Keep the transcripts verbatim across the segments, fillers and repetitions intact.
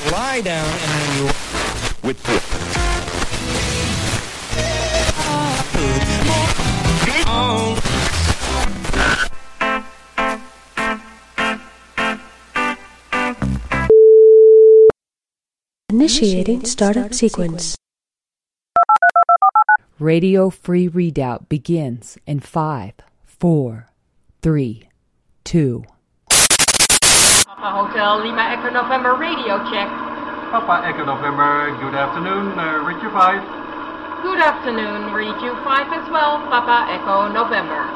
lie down and then you with the Initiating startup sequence. Radio Free Readout begins in five, four, three, two. Papa Hotel Lima Echo November radio check. Papa Echo November, good afternoon, uh, read you five. Good afternoon, read you five as well, Papa Echo November.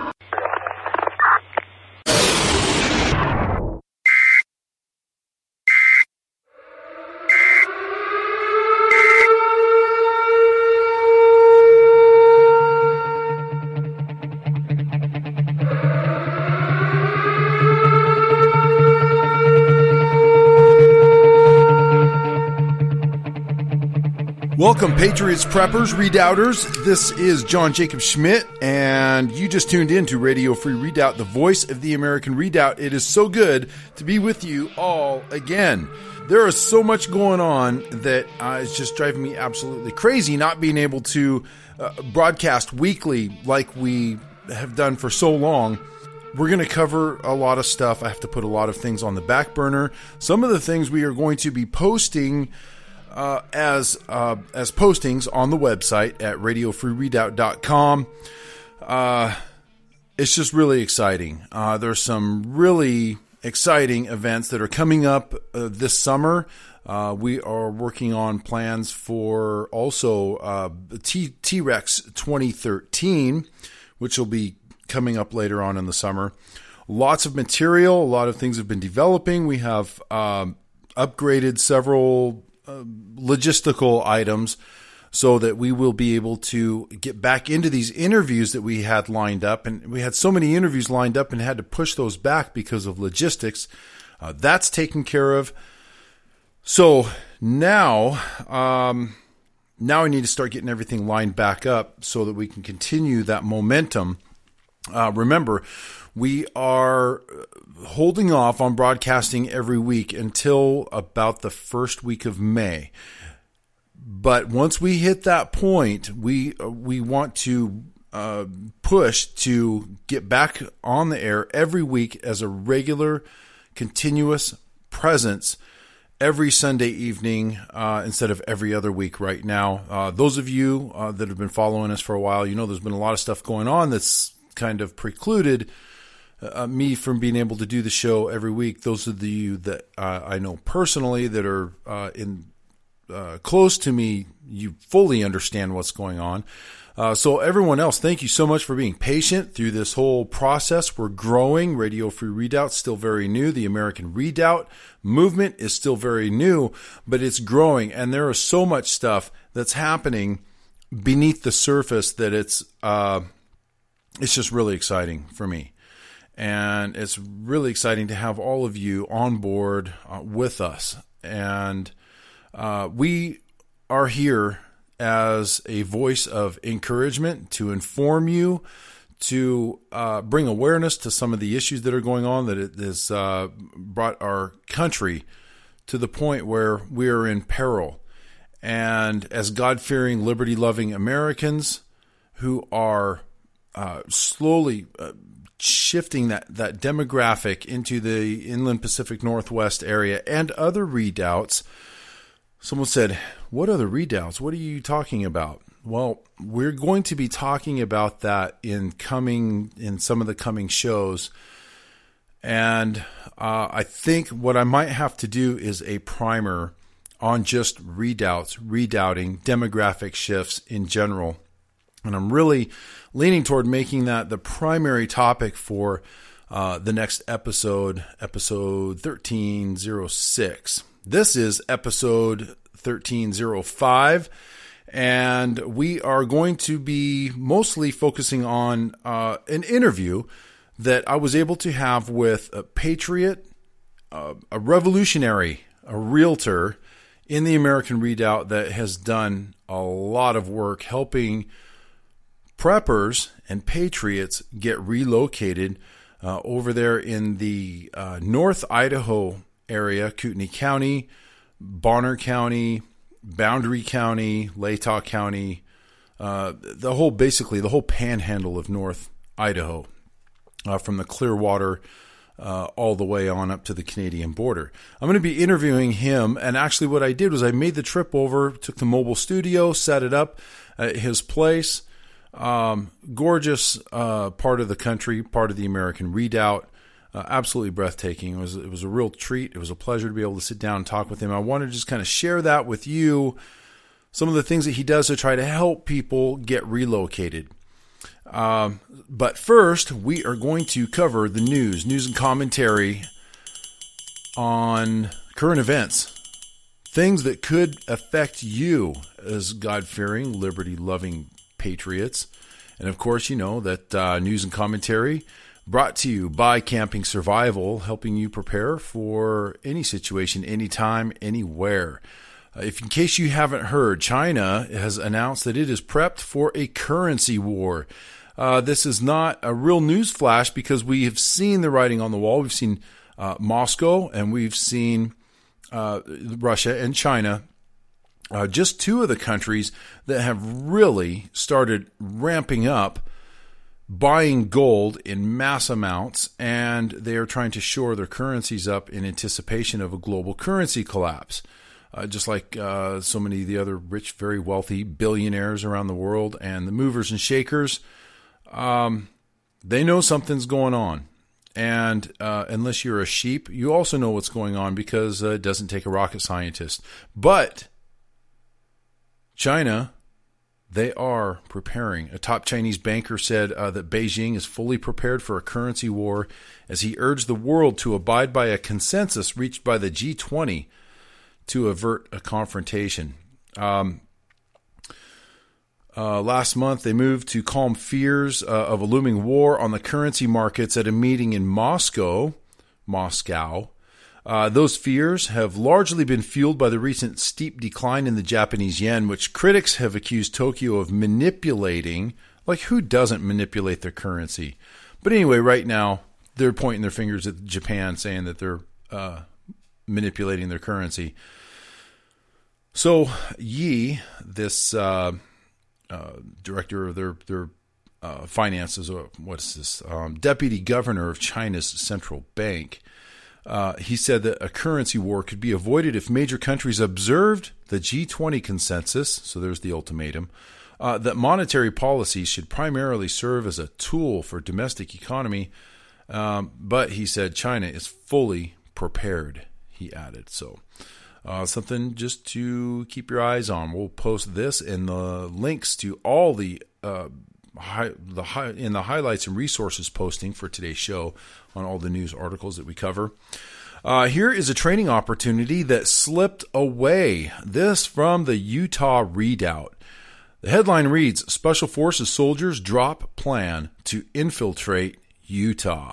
Welcome, Patriots, Preppers, Redoubters. This is John Jacob Schmidt, and you just tuned in to Radio Free Readout, the voice of the American Redoubt. It is so good to be with you all again. There is so much going on that uh, is just driving me absolutely crazy, not being able to uh, broadcast weekly like we have done for so long. We're going to cover a lot of stuff. I have to put a lot of things on the back burner. Some of the things we are going to be posting Uh, as uh, as postings on the website at radio free readout dot com. Uh, it's just really exciting. Uh, there's some really exciting events that are coming up uh, this summer. Uh, we are working on plans for also uh, T- T-Rex twenty thirteen, which will be coming up later on in the summer. Lots of material. A lot of things have been developing. We have um, upgraded several Uh, logistical items so that we will be able to get back into these interviews that we had lined up. And we had so many interviews lined up and had to push those back because of logistics. Uh, that's taken care of. So now, um, now I need to start getting everything lined back up so that we can continue that momentum. Uh, remember, we are holding off on broadcasting every week until about the first week of May. But once we hit that point, we uh, we want to uh, push to get back on the air every week as a regular, continuous presence every Sunday evening uh, instead of every other week right now. Uh, those of you uh, that have been following us for a while, you know there's been a lot of stuff going on that's kind of precluded uh, me from being able to do the show every week. Those of you that uh, I know personally that are uh, in uh, close to me, you fully understand what's going on. Uh, so everyone else, thank you so much for being patient through this whole process. We're growing. Radio Free Readout still very new. The American Redoubt movement is still very new, but it's growing, and there is so much stuff that's happening beneath the surface that it's uh, it's just really exciting for me. And it's really exciting to have all of you on board uh, with us. And uh, we are here as a voice of encouragement to inform you, to uh, bring awareness to some of the issues that are going on, that it has uh, brought our country to the point where we are in peril. And as God-fearing, liberty-loving Americans who are uh, slowly uh, shifting that, that demographic into the inland Pacific Northwest area and other redoubts. Someone said, what other redoubts? What are you talking about? Well, we're going to be talking about that in coming in some of the coming shows. And uh, I think what I might have to do is a primer on just redoubts, redoubting, demographic shifts in general. And I'm really leaning toward making that the primary topic for uh, the next episode, episode thirteen oh six. This is episode thirteen oh five, and we are going to be mostly focusing on uh, an interview that I was able to have with a patriot, uh, a revolutionary, a realtor in the American Redoubt that has done a lot of work helping preppers and patriots get relocated uh, over there in the uh, North Idaho area, Kootenai County, Bonner County, Boundary County, Latah County, uh, the whole, basically the whole panhandle of North Idaho, uh, from the Clearwater uh, all the way on up to the Canadian border. I'm going to be interviewing him, and actually what I did was I made the trip over, took the mobile studio, set it up at his place. Um, gorgeous uh, part of the country, part of the American Redoubt. Uh, absolutely breathtaking. It was it was a real treat. It was a pleasure to be able to sit down and talk with him. I wanted to just kind of share that with you, some of the things that he does to try to help people get relocated. Um, but first, we are going to cover the news, news and commentary on current events, things that could affect you as God-fearing, liberty-loving patriots. And of course, you know that uh, news and commentary brought to you by Camping Survival, helping you prepare for any situation, anytime, anywhere. Uh, if in case you haven't heard, China has announced that it is prepped for a currency war. Uh, this is not a real news flash because we have seen the writing on the wall. We've seen uh, Moscow and we've seen uh, Russia and China. Uh, just two of the countries that have really started ramping up buying gold in mass amounts, and they are trying to shore their currencies up in anticipation of a global currency collapse. Uh, just like uh, so many of the other rich, very wealthy billionaires around the world and the movers and shakers, um, they know something's going on. And uh, unless you're a sheep, you also know what's going on because uh, it doesn't take a rocket scientist. But China, they are preparing. A top Chinese banker said uh, that Beijing is fully prepared for a currency war as he urged the world to abide by a consensus reached by the G twenty to avert a confrontation. Um, uh, last month, they moved to calm fears uh, of a looming war on the currency markets at a meeting in Moscow. Moscow. Uh, those fears have largely been fueled by the recent steep decline in the Japanese yen, which critics have accused Tokyo of manipulating. Like, who doesn't manipulate their currency? But anyway, right now, they're pointing their fingers at Japan, saying that they're uh, manipulating their currency. So Yi, this uh, uh, director of their, their uh, finances, or what is this, um, deputy governor of China's central bank, Uh, he said that a currency war could be avoided if major countries observed the G twenty consensus, so there's the ultimatum, uh, that monetary policies should primarily serve as a tool for domestic economy. Um, but he said China is fully prepared, he added. So uh, something just to keep your eyes on. We'll post this and the links to all the uh, Hi, the high, in the highlights and resources posting for today's show on all the news articles that we cover. Uh, here is a training opportunity that slipped away. This from the Utah Redoubt. The headline reads, Special Forces soldiers drop plan to infiltrate Utah.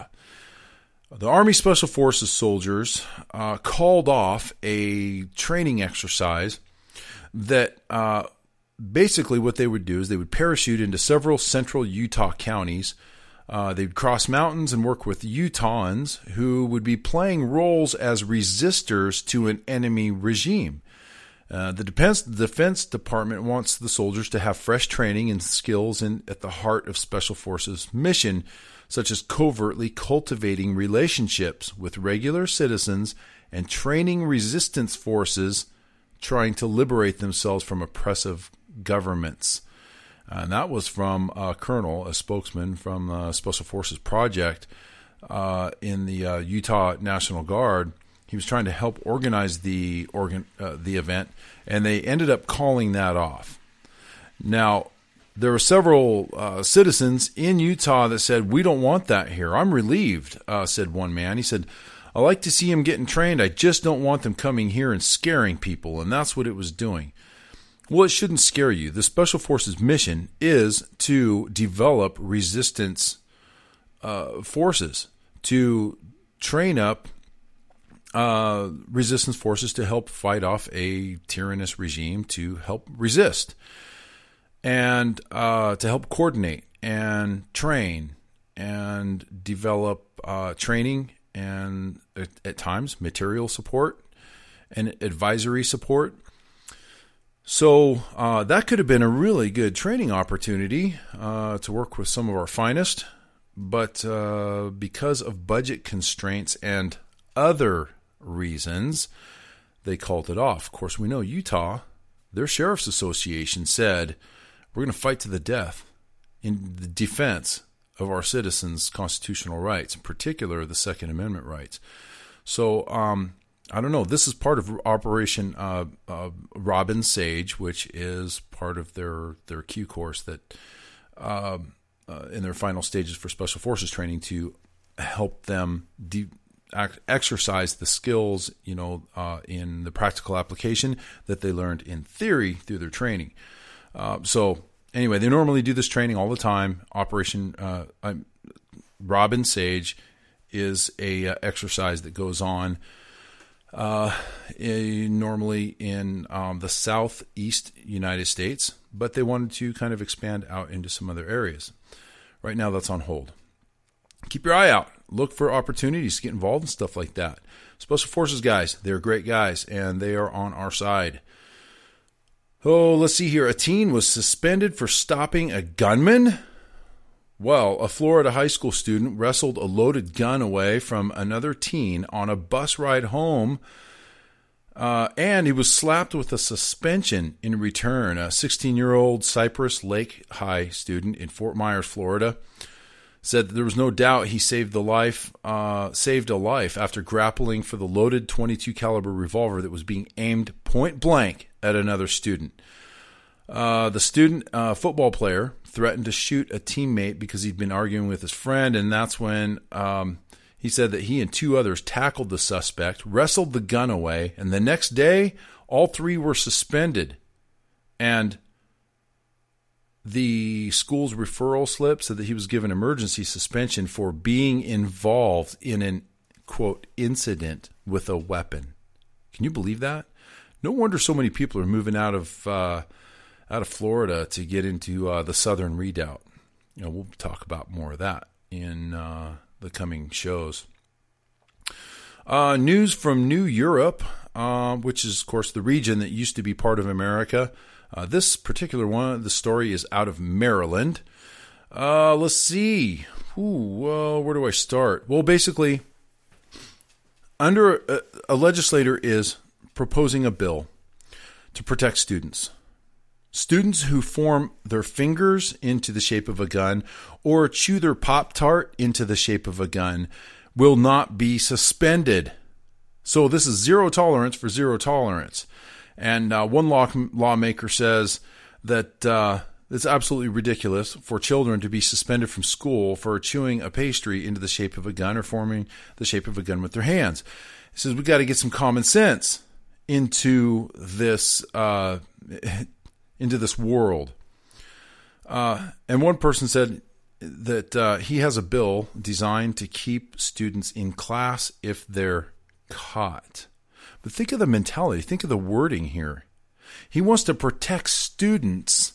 The Army Special Forces soldiers uh, called off a training exercise that uh, basically what they would do is they would parachute into several central Utah counties. Uh, they'd cross mountains and work with Utahns who would be playing roles as resistors to an enemy regime. Uh, the Defense, the Defense Department wants the soldiers to have fresh training and skills in, at the heart of Special Forces mission, such as covertly cultivating relationships with regular citizens and training resistance forces trying to liberate themselves from oppressive governments. And that was from a colonel, a spokesman from the Special Forces Project uh, in the uh, Utah National Guard. He was trying to help organize the organ, uh, the event, and they ended up calling that off. Now, there were several uh, citizens in Utah that said, "We don't want that here." I'm relieved, uh, said one man. He said, "I like to see them getting trained. I just don't want them coming here and scaring people," and that's what it was doing. Well, it shouldn't scare you. The Special Forces mission is to develop resistance uh, forces, to train up uh, resistance forces to help fight off a tyrannous regime, to help resist, and uh, to help coordinate and train and develop uh, training and, at, at times, material support and advisory support. So uh, that could have been a really good training opportunity uh, to work with some of our finest. But uh, because of budget constraints and other reasons, they called it off. Of course, we know Utah, their Sheriff's Association said, we're going to fight to the death in the defense of our citizens' constitutional rights, in particular the Second Amendment rights. So, um, I don't know. This is part of Operation uh, uh, Robin Sage, which is part of their, their Q course that uh, uh, in their final stages for Special Forces training to help them de- exercise the skills, you know, uh, in the practical application that they learned in theory through their training. Uh, so anyway, they normally do this training all the time. Operation uh, um, Robin Sage is a uh, exercise that goes on uh, a, normally in um, the southeast United States, but they wanted to kind of expand out into some other areas. Right now, that's on hold. Keep your eye out. Look for opportunities to get involved in stuff like that. Special Forces guys, they're great guys, and they are on our side. Oh, let's see here. A teen was suspended for stopping a gunman. Well, a Florida high school student wrestled a loaded gun away from another teen on a bus ride home, uh, and he was slapped with a suspension in return. A sixteen-year-old Cypress Lake High student in Fort Myers, Florida, said that there was no doubt he saved the life, uh, saved a life after grappling for the loaded twenty-two caliber revolver that was being aimed point blank at another student. Uh, the student uh, football player threatened to shoot a teammate because he'd been arguing with his friend, and that's when um, he said that he and two others tackled the suspect, wrestled the gun away, and the next day, all three were suspended. And the school's referral slip said that he was given emergency suspension for being involved in an, quote, incident with a weapon. Can you believe that? No wonder so many people are moving out of uh, out of Florida to get into uh, the Southern Redoubt. You know, we'll talk about more of that in uh, the coming shows. Uh, news from New Europe, uh, which is, of course, the region that used to be part of America. Uh, this particular one, the story is out of Maryland. Uh, let's see. Ooh, well, where do I start? Well, basically, under a, a legislator is proposing a bill to protect students. Students who form their fingers into the shape of a gun or chew their Pop-Tart into the shape of a gun will not be suspended. So this is zero tolerance for zero tolerance. And uh, one law lawmaker says that uh, it's absolutely ridiculous for children to be suspended from school for chewing a pastry into the shape of a gun or forming the shape of a gun with their hands. He says we've got to get some common sense into this uh, into this world. Uh, and one person said that uh, he has a bill designed to keep students in class if they're caught. But think of the mentality. Think of the wording here. He wants to protect students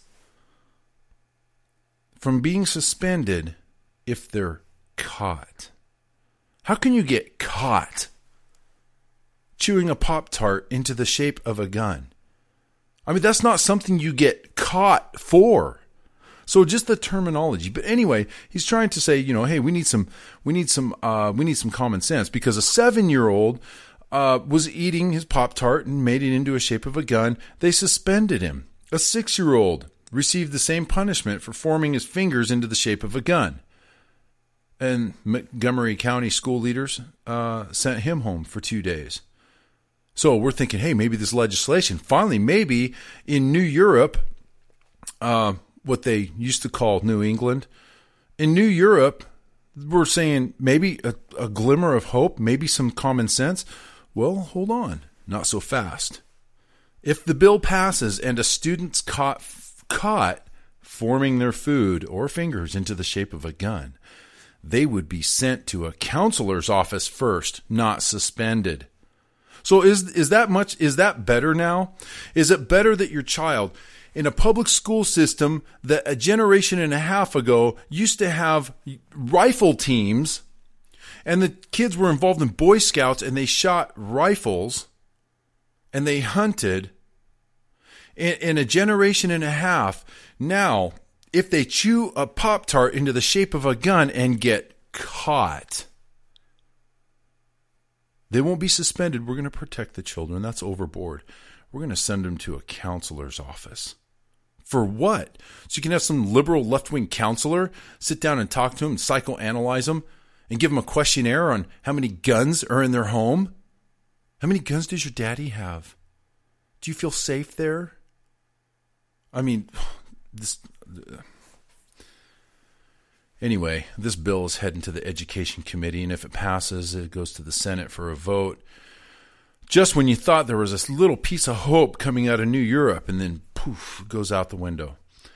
from being suspended if they're caught. How can you get caught chewing a Pop-Tart into the shape of a gun? I mean, that's not something you get caught for. So just the terminology. But anyway, he's trying to say, you know, hey, we need some, we need some, uh, we need some common sense, because a seven-year-old uh, was eating his Pop-Tart and made it into a shape of a gun. They suspended him. A six-year-old received the same punishment for forming his fingers into the shape of a gun. And Montgomery County school leaders uh, sent him home for two days. So we're thinking, hey, maybe this legislation, finally, maybe in New Europe, uh, what they used to call New England, in New Europe, we're saying maybe a, a glimmer of hope, maybe some common sense. Well, hold on, not so fast. If the bill passes and a student's caught, caught forming their food or fingers into the shape of a gun, they would be sent to a counselor's office first, not suspended. So is is that much, is that better now? Is it better that your child in a public school system that a generation and a half ago used to have rifle teams and the kids were involved in Boy Scouts and they shot rifles and they hunted in, in a generation and a half. Now, if they chew a Pop-Tart into the shape of a gun and get caught, they won't be suspended. We're going to protect the children. That's overboard. We're going to send them to a counselor's office. For what? So you can have some liberal left-wing counselor sit down and talk to them, and psychoanalyze them, and give them a questionnaire on how many guns are in their home. How many guns does your daddy have? Do you feel safe there? I mean, this... Anyway, this bill is heading to the Education Committee, and if it passes, it goes to the Senate for a vote. Just when you thought there was this little piece of hope coming out of New Europe, and then poof, it goes out the window.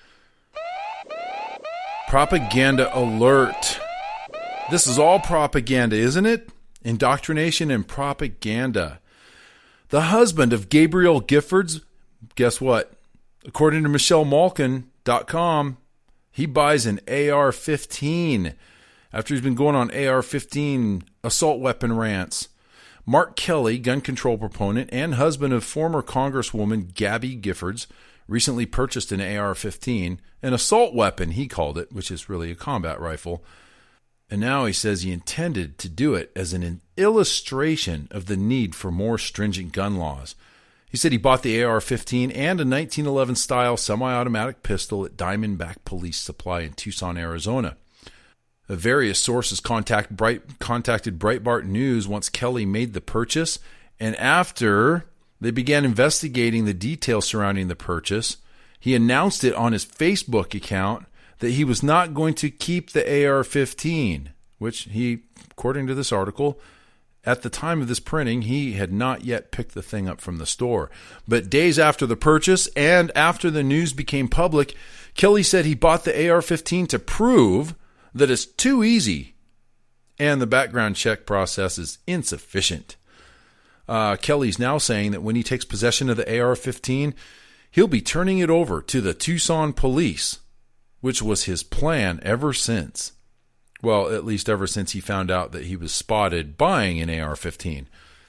Propaganda alert. This is all propaganda, isn't it? Indoctrination and propaganda. The husband of Gabrielle Giffords, guess what? According to Michelle Malkin dot com, he buys an A R fifteen after he's been going on A R fifteen assault weapon rants. Mark Kelly, gun control proponent and husband of former Congresswoman Gabby Giffords, recently purchased an A R fifteen, an assault weapon, he called it, which is really a combat rifle. And now he says he intended to do it as an illustration of the need for more stringent gun laws. He said he bought the A R fifteen and a nineteen eleven style semi-automatic pistol at Diamondback Police Supply in Tucson, Arizona. Various sources contact Bright, contacted Breitbart News once Kelly made the purchase, and after they began investigating the details surrounding the purchase, he announced it on his Facebook account that he was not going to keep the A R fifteen, which he, according to this article, at the time of this printing, he had not yet picked the thing up from the store. But days after the purchase and after the news became public, Kelly said he bought the A R fifteen to prove that it's too easy and the background check process is insufficient. Uh, Kelly's now saying that when he takes possession of the A R fifteen, he'll be turning it over to the Tucson police, which was his plan ever since. Well, at least ever since he found out that he was spotted buying an A R fifteen.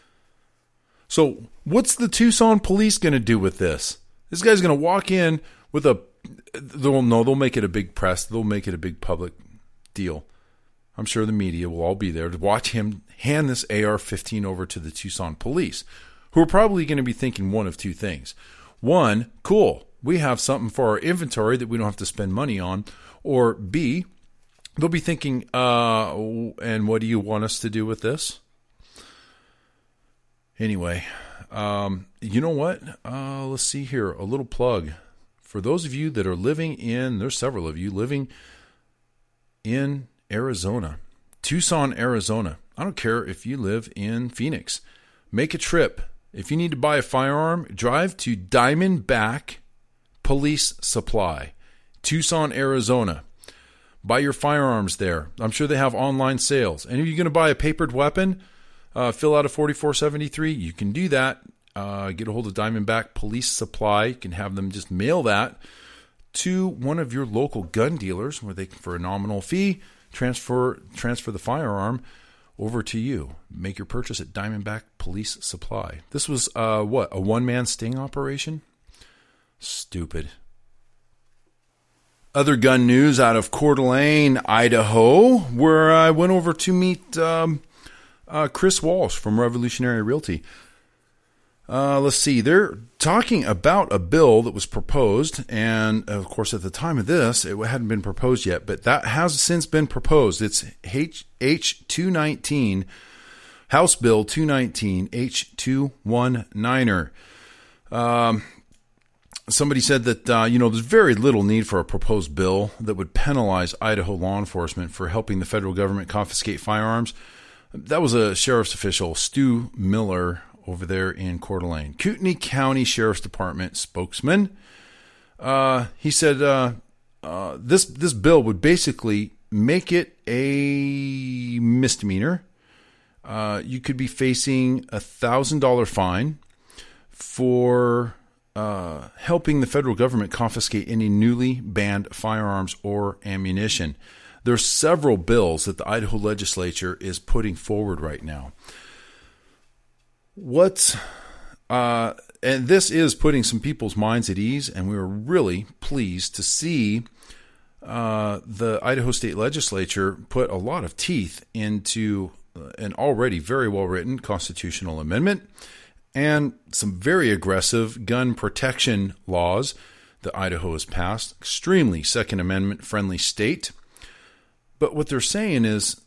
So what's the Tucson police going to do with this? This guy's going to walk in with a... They'll, no, they'll make it a big press. They'll make it a big public deal. I'm sure the media will all be there to watch him hand this A R fifteen over to the Tucson police, who are probably going to be thinking one of two things. One, cool, we have something for our inventory that we don't have to spend money on. Or B, they'll be thinking, uh, and what do you want us to do with this? Anyway, um, you know what? Uh, let's see here. A little plug. For those of you that are living in, there's several of you living in Arizona, Tucson, Arizona. I don't care if you live in Phoenix. Make a trip. If you need to buy a firearm, drive to Diamondback Police Supply, Tucson, Arizona. Buy your firearms there. I'm sure they have online sales. And if you're going to buy a papered weapon, uh, fill out a forty-four seventy-three, you can do that. Uh, get a hold of Diamondback Police Supply. You can have them just mail that to one of your local gun dealers where they can, for a nominal fee, transfer transfer the firearm over to you. Make your purchase at Diamondback Police Supply. This was, uh, what, a one-man sting operation? Stupid. Other gun news out of Coeur d'Alene, Idaho, where I went over to meet um, uh, Chris Walsh from Revolutionary Realty. Uh, let's see, they're talking about a bill that was proposed, and of course at the time of this, it hadn't been proposed yet, but that has since been proposed. It's H two nineteen, House Bill two nineteen, H two nineteen. Um, somebody said that, uh, you know, there's very little need for a proposed bill that would penalize Idaho law enforcement for helping the federal government confiscate firearms. That was a sheriff's official, Stu Miller, over there in Coeur d'Alene. Kootenai County Sheriff's Department spokesman. Uh, he said uh, uh, this this bill would basically make it a misdemeanor. Uh, you could be facing a one thousand dollars fine for uh, helping the federal government confiscate any newly banned firearms or ammunition. There's several bills that the Idaho legislature is putting forward right now. What's Uh, and this is putting some people's minds at ease, and we were really pleased to see uh, the Idaho State Legislature put a lot of teeth into an already very well-written constitutional amendment and some very aggressive gun protection laws that Idaho has passed. Extremely Second Amendment-friendly state. But what they're saying is,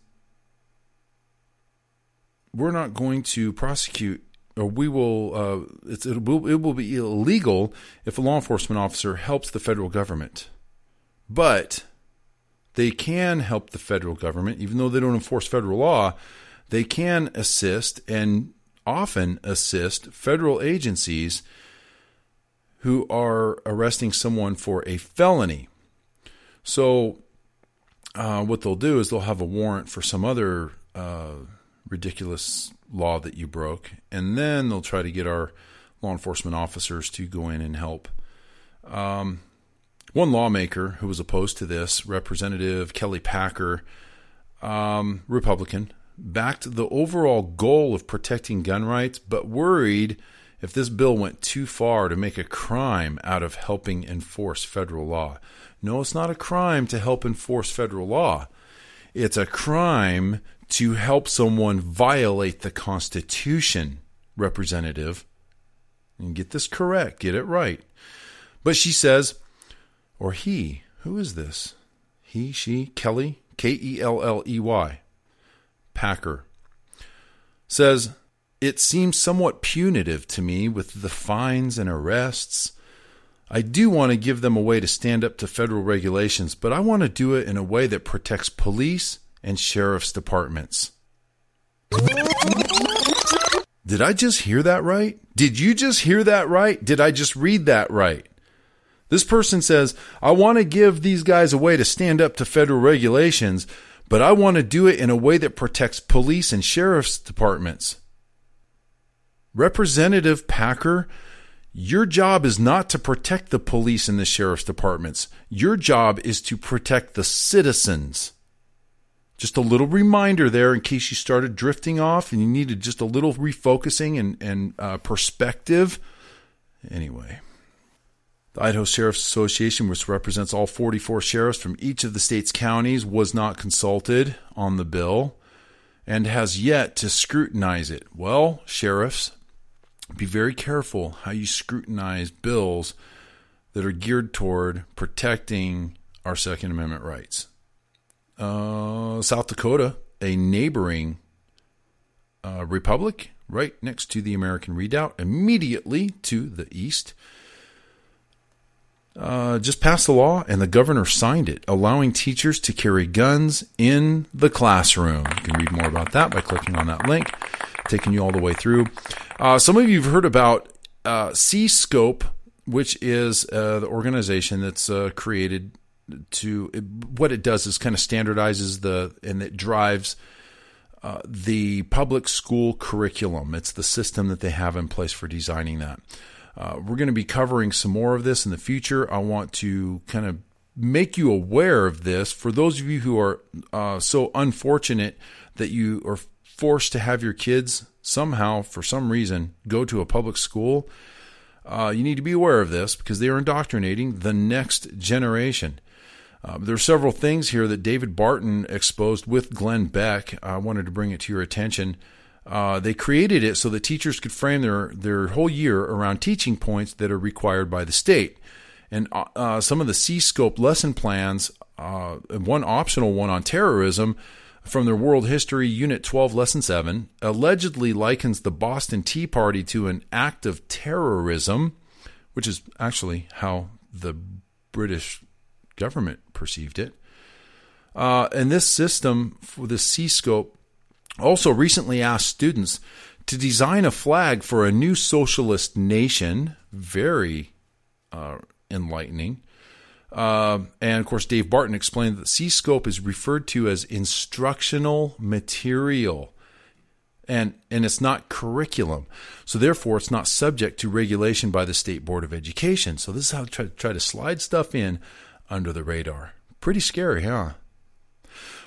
we're not going to prosecute, or we will, uh, it's, it, will, it will be illegal if a law enforcement officer helps the federal government. But they can help the federal government, even though they don't enforce federal law. They can assist and often assist federal agencies who are arresting someone for a felony. So uh, what they'll do is they'll have a warrant for some other uh, ridiculous law that you broke, and then they'll try to get our law enforcement officers to go in and help. Um, one lawmaker who was opposed to this, Representative Kelly Packer, um, Republican, backed the overall goal of protecting gun rights, but worried if this bill went too far to make a crime out of helping enforce federal law. No, it's not a crime to help enforce federal law. It's a crime to help someone violate the Constitution, Representative. And get this correct, get it right. But she says, or he, who is this? He, she, Kelly, K E L L E Y, Packer, says, it seems somewhat punitive to me with the fines and arrests. I do want to give them a way to stand up to federal regulations, but I want to do it in a way that protects police and sheriff's departments. Did I just hear that right? Did you just hear that right? Did I just read that right? This person says, I want to give these guys a way to stand up to federal regulations, but I want to do it in a way that protects police and sheriff's departments. Representative Packer, your job is not to protect the police and the sheriff's departments. Your job is to protect the citizens. Just a little reminder there in case you started drifting off and you needed just a little refocusing and, and uh, perspective. Anyway, the Idaho Sheriff's Association, which represents all forty-four sheriffs from each of the state's counties, was not consulted on the bill and has yet to scrutinize it. Well, sheriffs, be very careful how you scrutinize bills that are geared toward protecting our Second Amendment rights. Uh, South Dakota, a neighboring uh, republic right next to the American Redoubt, immediately to the east, uh, just passed a law, and the governor signed it, allowing teachers to carry guns in the classroom. You can read more about that by clicking on that link, taking you all the way through. Uh, some of you have heard about uh, C-Scope, which is uh, the organization that's uh, created to, it, what it does is kind of standardizes the, and it drives uh, the public school curriculum. It's the system that they have in place for designing that. Uh, we're going to be covering some more of this in the future. I want to kind of make you aware of this. For those of you who are uh, so unfortunate that you are forced to have your kids somehow, for some reason, go to a public school, uh, you need to be aware of this because they are indoctrinating the next generation. Uh, there are several things here that David Barton exposed with Glenn Beck. I wanted to bring it to your attention. Uh, they created it so that teachers could frame their, their whole year around teaching points that are required by the state. And uh, some of the C-Scope lesson plans, uh, one optional one on terrorism from their World History Unit twelve, Lesson seven, allegedly likens the Boston Tea Party to an act of terrorism, which is actually how the British government perceived it. Uh, and this system for the C-Scope also recently asked students to design a flag for a new socialist nation. Very uh, enlightening. Uh, and, of course, Dave Barton explained that C-Scope is referred to as instructional material. And, and it's not curriculum. So, therefore, it's not subject to regulation by the State Board of Education. So this is how to try, try to slide stuff in under the radar. Pretty scary, huh?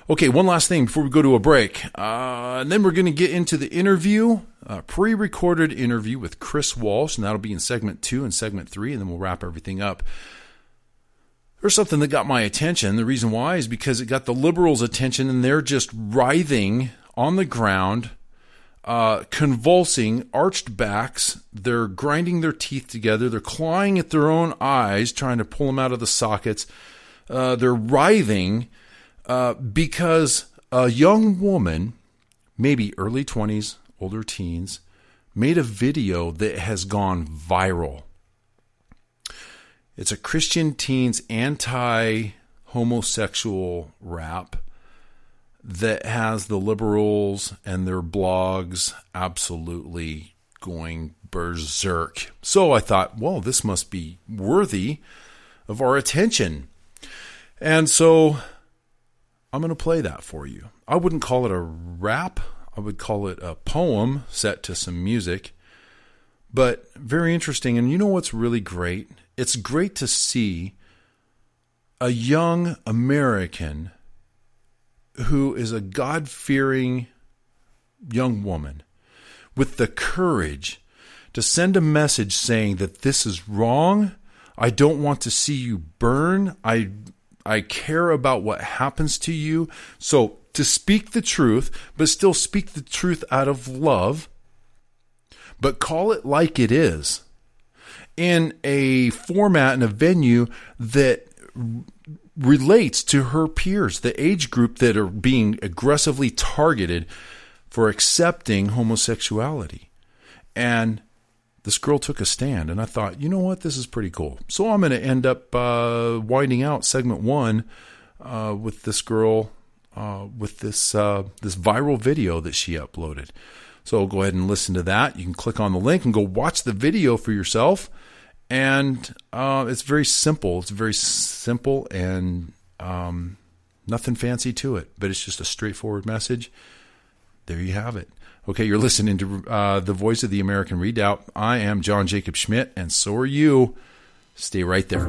Okay, one last thing before we go to a break. Uh, and then we're going to get into the interview, a pre-recorded interview with Chris Walsh, and that'll be in segment two and segment three, and then we'll wrap everything up. There's something that got my attention. The reason why is because it got the liberals' attention, and they're just writhing on the ground, uh, convulsing, arched backs. They're grinding their teeth together. They're clawing at their own eyes, trying to pull them out of the sockets. Uh, they're writhing uh, because a young woman, maybe early twenties, older teens, made a video that has gone viral. It's a Christian teen's anti-homosexual rap that has the liberals and their blogs absolutely going berserk. So I thought, well, this must be worthy of our attention. And so I'm going to play that for you. I wouldn't call it a rap. I would call it a poem set to some music. But very interesting. And you know what's really great? It's great to see a young American who is a God-fearing young woman with the courage to send a message saying that this is wrong. I don't want to see you burn. I I care about what happens to you. So to speak the truth, but still speak the truth out of love, but call it like it is, in a format and a venue that relates to her peers, the age group that are being aggressively targeted for accepting homosexuality. And this girl took a stand, and I thought, you know what, this is pretty cool. So I'm going to end up uh, winding out segment one uh, with this girl, uh, with this uh, this viral video that she uploaded. So go ahead and listen to that. You can click on the link and go watch the video for yourself. And uh, it's very simple. It's very simple and um, nothing fancy to it. But it's just a straightforward message. There you have it. Okay, you're listening to uh, The Voice of the American Redoubt. I am John Jacob Schmidt, and so are you. Stay right there.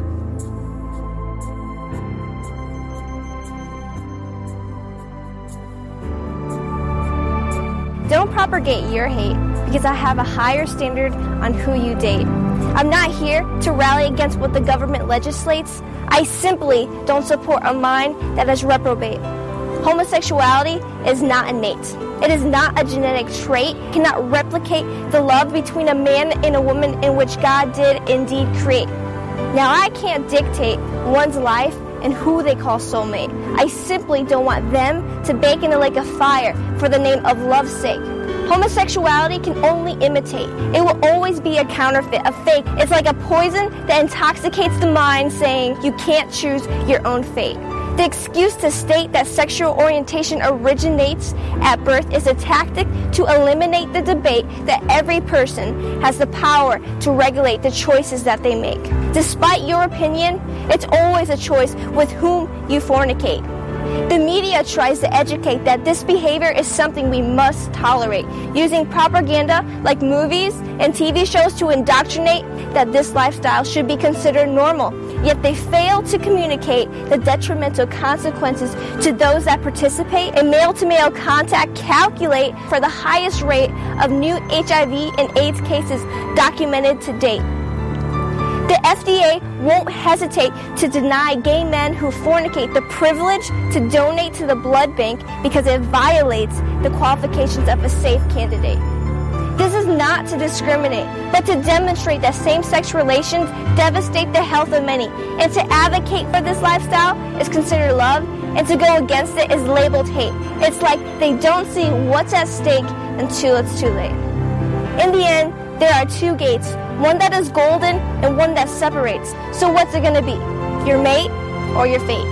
Don't propagate your hate, because I have a higher standard on who you date. I'm not here to rally against what the government legislates. I simply don't support a mind that is reprobate. Homosexuality is not innate. It is not a genetic trait, cannot replicate the love between a man and a woman in which God did indeed create. Now, I can't dictate one's life and who they call soulmate. I simply don't want them to bake in a lake of fire for the name of love's sake. Homosexuality can only imitate. It will always be a counterfeit, a fake. It's like a poison that intoxicates the mind, saying you can't choose your own fate. The excuse to state that sexual orientation originates at birth is a tactic to eliminate the debate that every person has the power to regulate the choices that they make. Despite your opinion, it's always a choice with whom you fornicate. The media tries to educate that this behavior is something we must tolerate, using propaganda like movies and T V shows to indoctrinate that this lifestyle should be considered normal. Yet they fail to communicate the detrimental consequences to those that participate in male-to-male contact, calculate for the highest rate of new H I V and AIDS cases documented to date. The F D A won't hesitate to deny gay men who fornicate the privilege to donate to the blood bank because it violates the qualifications of a safe candidate. This is not to discriminate, but to demonstrate that same-sex relations devastate the health of many. And to advocate for this lifestyle is considered love, and to go against it is labeled hate. It's like they don't see what's at stake until it's too late. In the end, there are two gates, one that is golden and one that separates. So what's it going to be? Your mate or your fate?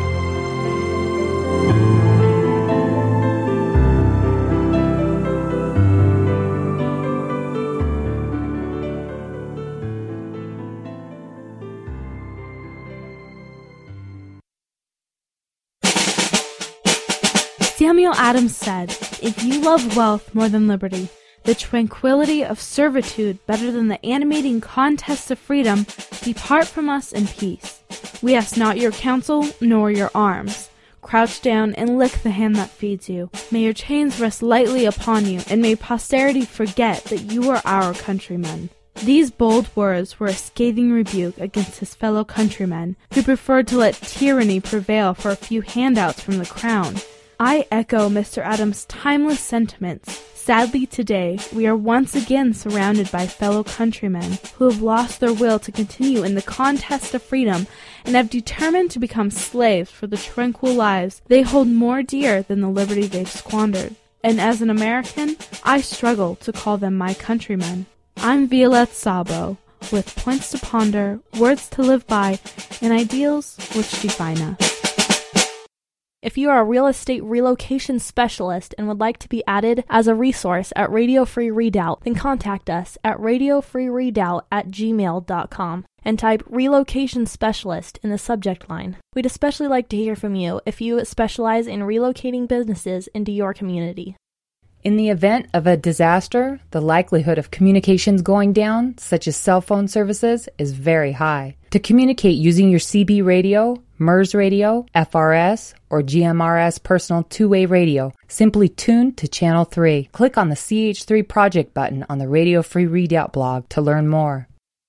Samuel Adams said, "If you love wealth more than liberty, the tranquility of servitude better than the animating contests of freedom, depart from us in peace. We ask not your counsel nor your arms. Crouch down and lick the hand that feeds you. May your chains rest lightly upon you, and may posterity forget that you are our countrymen. These bold words were a scathing rebuke against his fellow countrymen, who preferred to let tyranny prevail for a few handouts from the crown. I echo Mister Adams' timeless sentiments. Sadly today, we are once again surrounded by fellow countrymen who have lost their will to continue in the contest of freedom and have determined to become slaves for the tranquil lives they hold more dear than the liberty they've squandered. And as an American, I struggle to call them my countrymen. I'm Violette Sabo, with points to ponder, words to live by, and ideals which define us. If you are a real estate relocation specialist and would like to be added as a resource at Radio Free Redoubt, then contact us at radio free redoubt at gmail dot com and type Relocation Specialist in the subject line. We'd especially like to hear from you if you specialize in relocating businesses into your community. In the event of a disaster, the likelihood of communications going down, such as cell phone services, is very high. To communicate using your C B radio, MERS radio, F R S, or G M R S personal two-way radio, simply tune to Channel three. Click on the C H three Project button on the Radio Free Redoubt blog to learn more.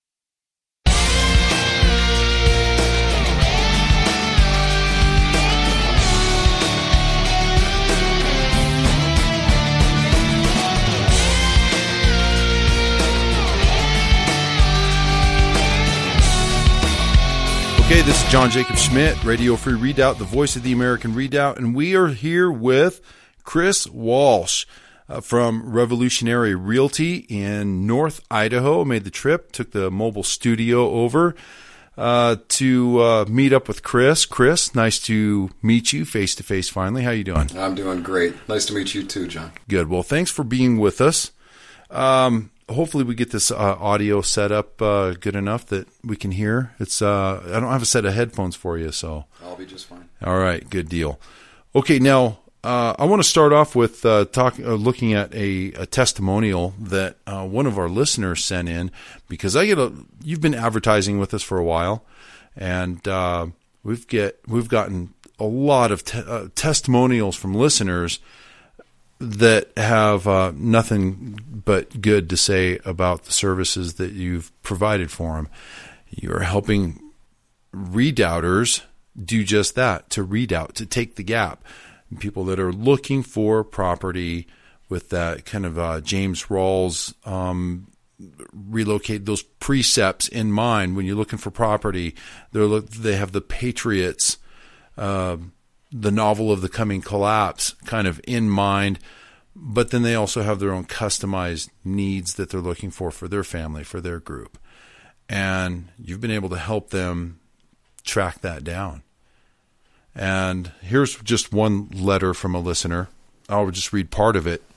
Okay, this is John Jacob Schmidt, Radio Free Redoubt, the voice of the American Redoubt, and we are here with Chris Walsh uh, from Revolutionary Realty in North Idaho. Made the trip, took the mobile studio over uh, to uh, meet up with Chris. Chris, nice to meet you face to face finally. How you doing? I'm doing great. Nice to meet you too, John. Good. Well, thanks for being with us. Um, hopefully we get this uh, audio set up uh, good enough that we can hear. It's uh, I don't have a set of headphones for you, so I'll be just fine. All right, good deal. Okay, now uh, I want to start off with uh, talk, uh, looking at a, a testimonial that uh, one of our listeners sent in, because I get a. You've been advertising with us for a while, and uh, we've get we've gotten a lot of te- uh, testimonials from listeners that have uh, nothing but good to say about the services that you've provided for them. You're helping redoubters do just that, to redoubt, to take the gap. People that are looking for property with that kind of uh, James Rawls um, relocate those precepts in mind. When you're looking for property, they're look, they have the Patriots uh, the novel of the coming collapse kind of in mind, but then they also have their own customized needs that they're looking for for their family, for their group. And you've been able to help them track that down. And here's just one letter from a listener. I'll just read part of it.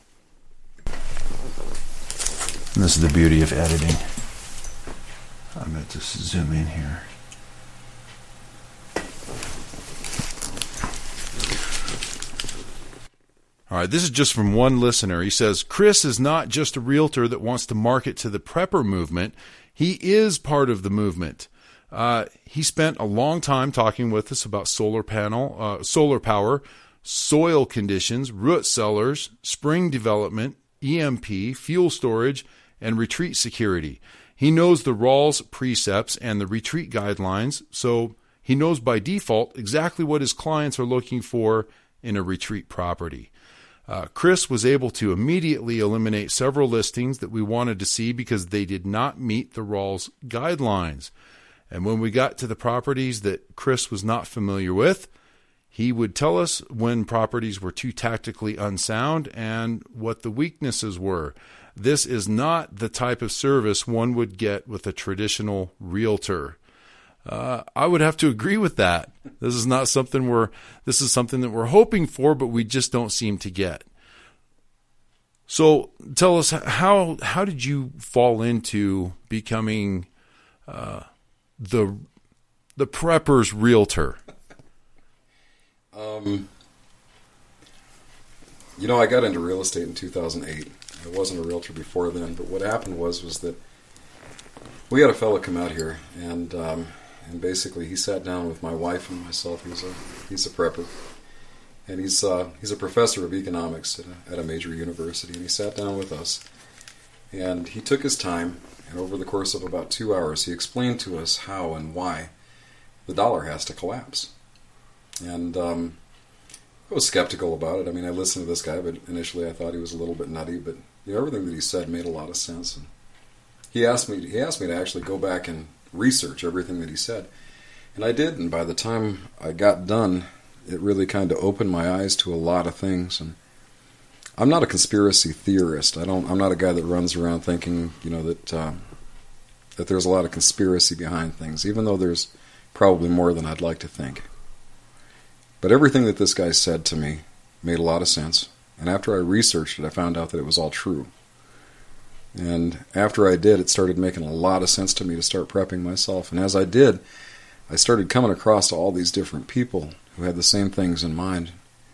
And this is the beauty of editing. I'm going to just zoom in here. All right, this is just from one listener. He says, Chris is not just a realtor that wants to market to the prepper movement. He is part of the movement. Uh, he spent a long time talking with us about solar panel, uh, solar power, soil conditions, root cellars, spring development, E M P, fuel storage, and retreat security. He knows the Rawls precepts and the retreat guidelines, so he knows by default exactly what his clients are looking for in a retreat property. Uh, Chris was able to immediately eliminate several listings that we wanted to see because they did not meet the Rawls guidelines. And when we got to the properties that Chris was not familiar with, he would tell us when properties were too tactically unsound and what the weaknesses were. This is not the type of service one would get with a traditional realtor. Uh, I would have to agree with that. This is not something we're, this is something that we're hoping for, but we just don't seem to get. So tell us, how, how did you fall into becoming, uh, the, the prepper's realtor? Um, you know, I got into real estate in two thousand eight. I wasn't a realtor before then, but what happened was, was that we had a fellow come out here, and, um, And basically, he sat down with my wife and myself. He's a he's a prepper, and he's uh, he's a professor of economics at a, at a major university, and he sat down with us, and he took his time, and over the course of about two hours, he explained to us how and why the dollar has to collapse. And um, I was skeptical about it. I mean, I listened to this guy, but initially I thought he was a little bit nutty, but you know, everything that he said made a lot of sense. And he asked me he asked me to actually go back and research everything that he said. And I did, and by the time I got done, it really kind of opened my eyes to a lot of things. And I'm not a conspiracy theorist. I don't. I'm not a guy that runs around thinking, you know, that uh, that there's a lot of conspiracy behind things, even though there's probably more than I'd like to think. But everything that this guy said to me made a lot of sense. And after I researched it, I found out that it was all true. And after I did, it started making a lot of sense to me to start prepping myself. And as I did, I started coming across all these different people who had the same things in mind.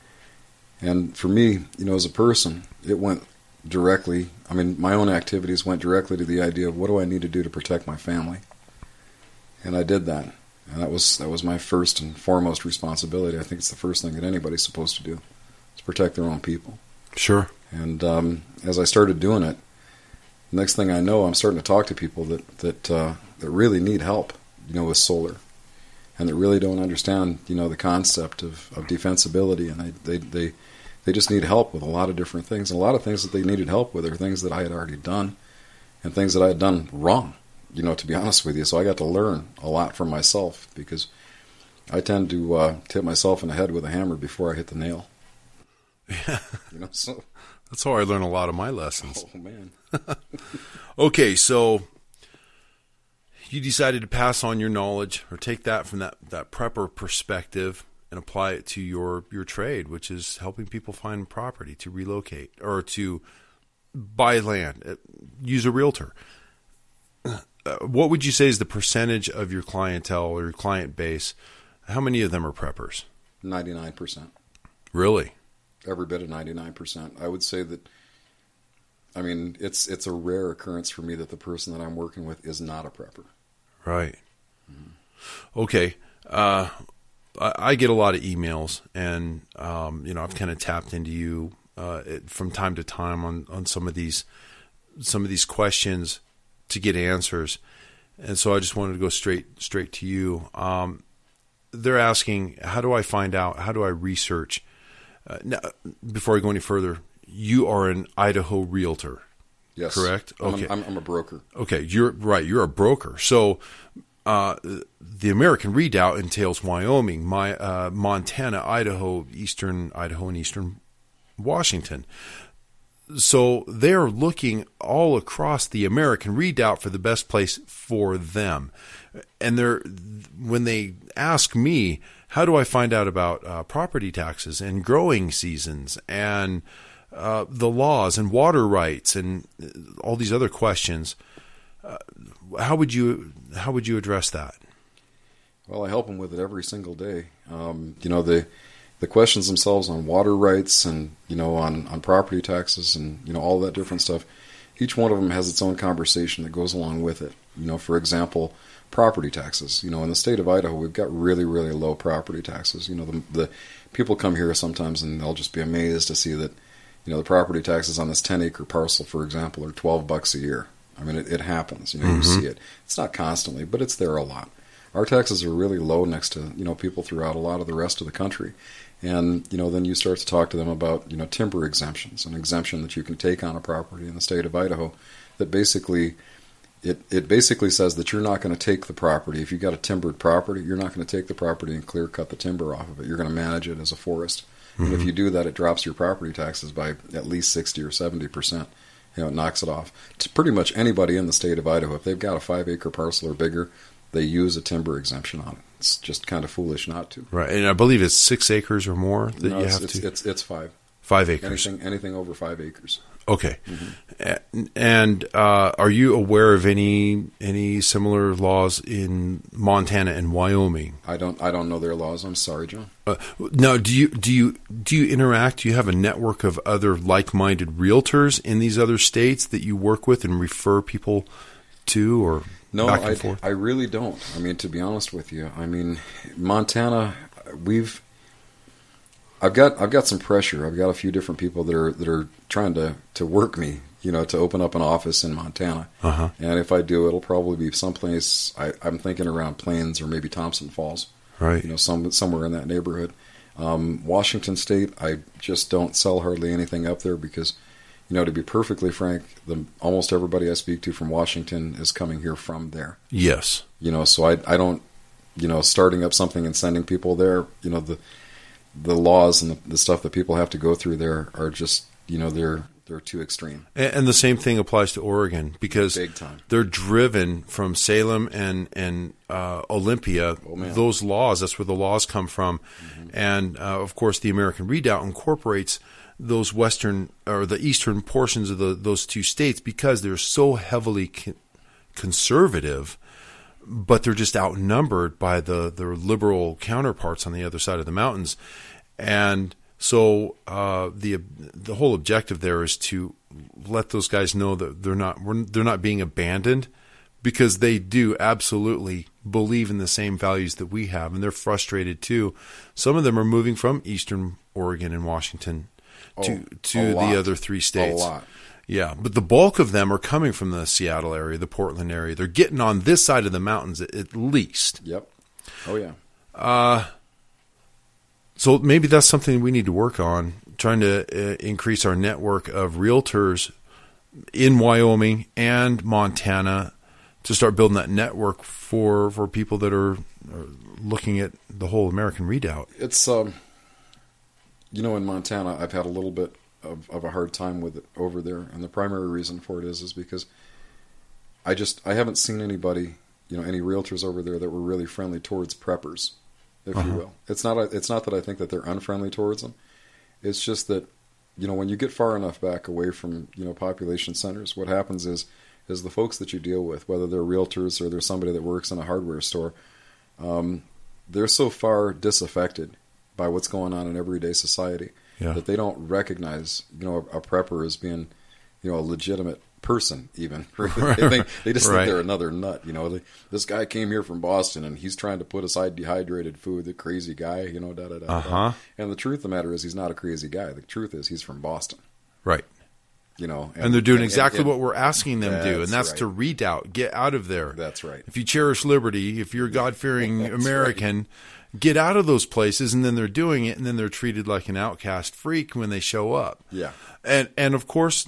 And for me, you know, as a person, it went directly, I mean, my own activities went directly to the idea of what do I need to do to protect my family. And I did that. And that was that was my first and foremost responsibility. I think it's the first thing that anybody's supposed to do, is protect their own people. Sure. And um, as I started doing it, the next thing I know, I'm starting to talk to people that that uh, that really need help, you know, with solar, and that really don't understand, you know, the concept of, of defensibility, and they, they they they just need help with a lot of different things. And a lot of things that they needed help with are things that I had already done, and things that I had done wrong, you know, to be honest with you. So I got to learn a lot from myself, because I tend to uh, hit myself in the head with a hammer before I hit the nail. Yeah. You know, so that's how I learn a lot of my lessons. Oh man. Okay, so you decided to pass on your knowledge, or take that from that, that prepper perspective and apply it to your, your trade, which is helping people find property to relocate or to buy land, use a realtor. Uh, what would you say is the percentage of your clientele or your client base? How many of them are preppers? ninety-nine percent. Really? Every bit of ninety-nine percent. I would say that, I mean, it's it's a rare occurrence for me that the person that I'm working with is not a prepper. Right. Mm-hmm. Okay. Uh, I, I get a lot of emails, and, um, you know, I've kind of tapped into you uh, it, from time to time on, on some of these some of these questions to get answers. And so I just wanted to go straight straight to you. Um, they're asking, how do I find out? How do I research? Uh, now, before I go any further, you are an Idaho realtor, yes, correct? Okay, I'm, I'm, I'm a broker. Okay, you're right. You're a broker. So uh, the American Redoubt entails Wyoming, my, uh, Montana, Idaho, eastern Idaho, and eastern Washington. So they're looking all across the American Redoubt for the best place for them. And they're when they ask me, how do I find out about uh, property taxes and growing seasons and uh, the laws and water rights and all these other questions, uh, how would you how would you address that? Well, I help them with it every single day. Um, you know, the the questions themselves on water rights and, you know, on, on property taxes and, you know, all that different stuff, each one of them has its own conversation that goes along with it. You know, for example, property taxes. You know, in the state of Idaho, we've got really, really low property taxes. You know, the, the people come here sometimes and they'll just be amazed to see that, you know, the property taxes on this ten acre parcel, for example, are twelve bucks a year. I mean, it, it happens. You know, mm-hmm. You see it. It's not constantly, but it's there a lot. Our taxes are really low next to, you know, people throughout a lot of the rest of the country. And, you know, then you start to talk to them about, you know, timber exemptions, an exemption that you can take on a property in the state of Idaho that basically, it, it basically says that you're not going to take the property. If you've got a timbered property, you're not going to take the property and clear cut the timber off of it. You're going to manage it as a forest. Mm-hmm. And if you do that, it drops your property taxes by at least sixty or seventy percent. You know, it knocks it off. To pretty much anybody in the state of Idaho, if they've got a five acre parcel or bigger, they use a timber exemption on it. It's just kind of foolish not to. Right, and I believe it's six acres or more that no, you it's, have it's, to. It's it's five. Five acres. Anything anything over five acres. Okay. Mm-hmm. And uh, are you aware of any any similar laws in Montana and Wyoming? I don't I don't know their laws. I'm sorry, John. Uh, now, do you do you do you interact? Do you have a network of other like-minded realtors in these other states that you work with and refer people to, or no? back and I forth? I really don't. I mean, to be honest with you, I mean, Montana, we've I've got I've got some pressure. I've got a few different people that are that are trying to, to work me, you know, to open up an office in Montana. Uh-huh. And if I do, it'll probably be someplace. I, I'm thinking around Plains or maybe Thompson Falls. Right. You know, some somewhere in that neighborhood. Um, Washington State, I just don't sell hardly anything up there because, you know, to be perfectly frank, the, almost everybody I speak to from Washington is coming here from there. Yes. You know, so I I don't, you know, starting up something and sending people there, you know, the the laws and the, the stuff that people have to go through there are just, you know, they're they're too extreme. And, and the same thing applies to Oregon because Big time. They're driven from Salem and and uh, Olympia. Oh, man. Those laws, that's where the laws come from. Mm-hmm. And uh, of course, the American Redoubt incorporates those western or the eastern portions of the, those two states because they're so heavily con- conservative. But they're just outnumbered by the, the liberal counterparts on the other side of the mountains. And so uh, the the whole objective there is to let those guys know that they're not we're, they're not being abandoned because they do absolutely believe in the same values that we have, and they're frustrated too. Some of them are moving from Eastern Oregon and Washington to Oh, to a the lot. other three states. A lot. Yeah, but the bulk of them are coming from the Seattle area, the Portland area. They're getting on this side of the mountains at, at least. Yep. Oh, yeah. Uh, so maybe that's something we need to work on, trying to uh, increase our network of realtors in Wyoming and Montana to start building that network for, for people that are, are looking at the whole American Redoubt. It's, um, you know, in Montana, I've had a little bit Of, of a hard time with it over there, and the primary reason for it is is because I just I haven't seen anybody, you know, any realtors over there that were really friendly towards preppers, if Uh-huh. you will. It's not a, it's not that I think that they're unfriendly towards them. It's just that, you know, when you get far enough back away from, you know, population centers, what happens is is the folks that you deal with, whether they're realtors or they're somebody that works in a hardware store, um, they're so far disaffected by what's going on in everyday society. Yeah. That they don't recognize, you know, a, a prepper as being, you know, a legitimate person. Even they think they just Right. think they're another nut. You know, they, this guy came here from Boston and he's trying to put aside dehydrated food. The crazy guy, you know, da da da. Uh-huh. And the truth of the matter is, he's not a crazy guy. The truth is, he's from Boston. Right. You know, And, they're doing and- exactly and- what we're asking them to do, and that's right. to readout, get out of there. That's right. If you cherish liberty, if you're a God-fearing That's American, get out of those places, and then they're doing it, and then they're treated like an outcast freak when they show up. Yeah. And, and of course,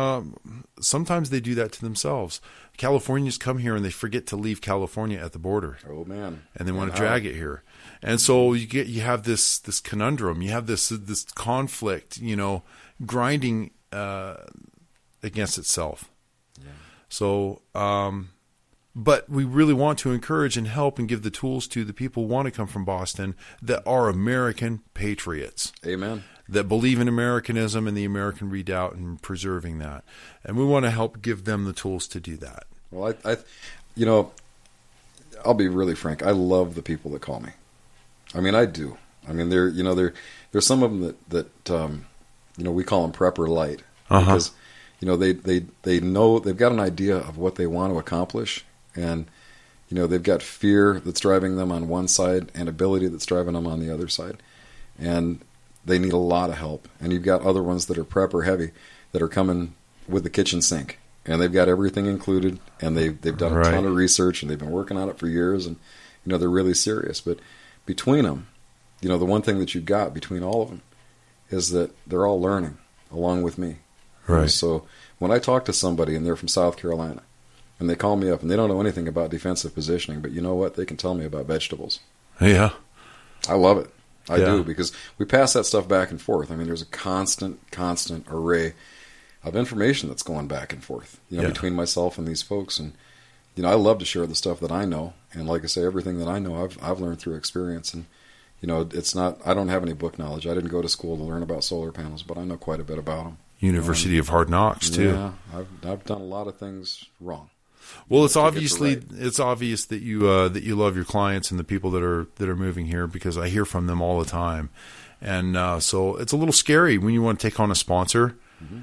um, sometimes they do that to themselves. Californians come here, and they forget to leave California at the border. Oh, man. And they want to Yeah. drag it here. And so you get you have this this conundrum. You have this this conflict, you know, grinding uh, against itself. Yeah. So, um, but we really want to encourage and help and give the tools to the people who want to come from Boston that are American patriots. Amen. That believe in Americanism and the American Redoubt and preserving that. And we want to help give them the tools to do that. Well, I, I, you know, I'll be really frank. I love the people that call me. I mean, I do. I mean, there, you know, there, there's some of them that, that, um, you know, we call them prepper light Uh-huh. because, you know, they, they, they know they've got an idea of what they want to accomplish, and, you know, they've got fear that's driving them on one side and ability that's driving them on the other side, and they need a lot of help. And you've got other ones that are prepper heavy that are coming with the kitchen sink, and they've got everything included, and they they've done a Right. ton of research, and they've been working on it for years, and you know they're really serious. But between them, you know, the one thing that you've got between all of them is that they're all learning along with me. Right. So when I talk to somebody and they're from South Carolina, and they call me up and they don't know anything about defensive positioning, but you know what? They can tell me about vegetables. Yeah. I love it. I Yeah. do, because we pass that stuff back and forth. I mean, there's a constant, constant array of information that's going back and forth, you know, Yeah. between myself and these folks. And, you know, I love to share the stuff that I know. And like I say, everything that I know, I've, I've learned through experience. And, you know, it's not, I don't have any book knowledge. I didn't go to school to learn about solar panels, but I know quite a bit about them. University of Hard Knocks, too. Yeah, I've, I've done a lot of things wrong. Well, it's to get the obviously right. it's obvious that you uh, that you love your clients and the people that are that are moving here, because I hear from them all the time, and uh, so it's a little scary when you want to take on a sponsor, Mm-hmm.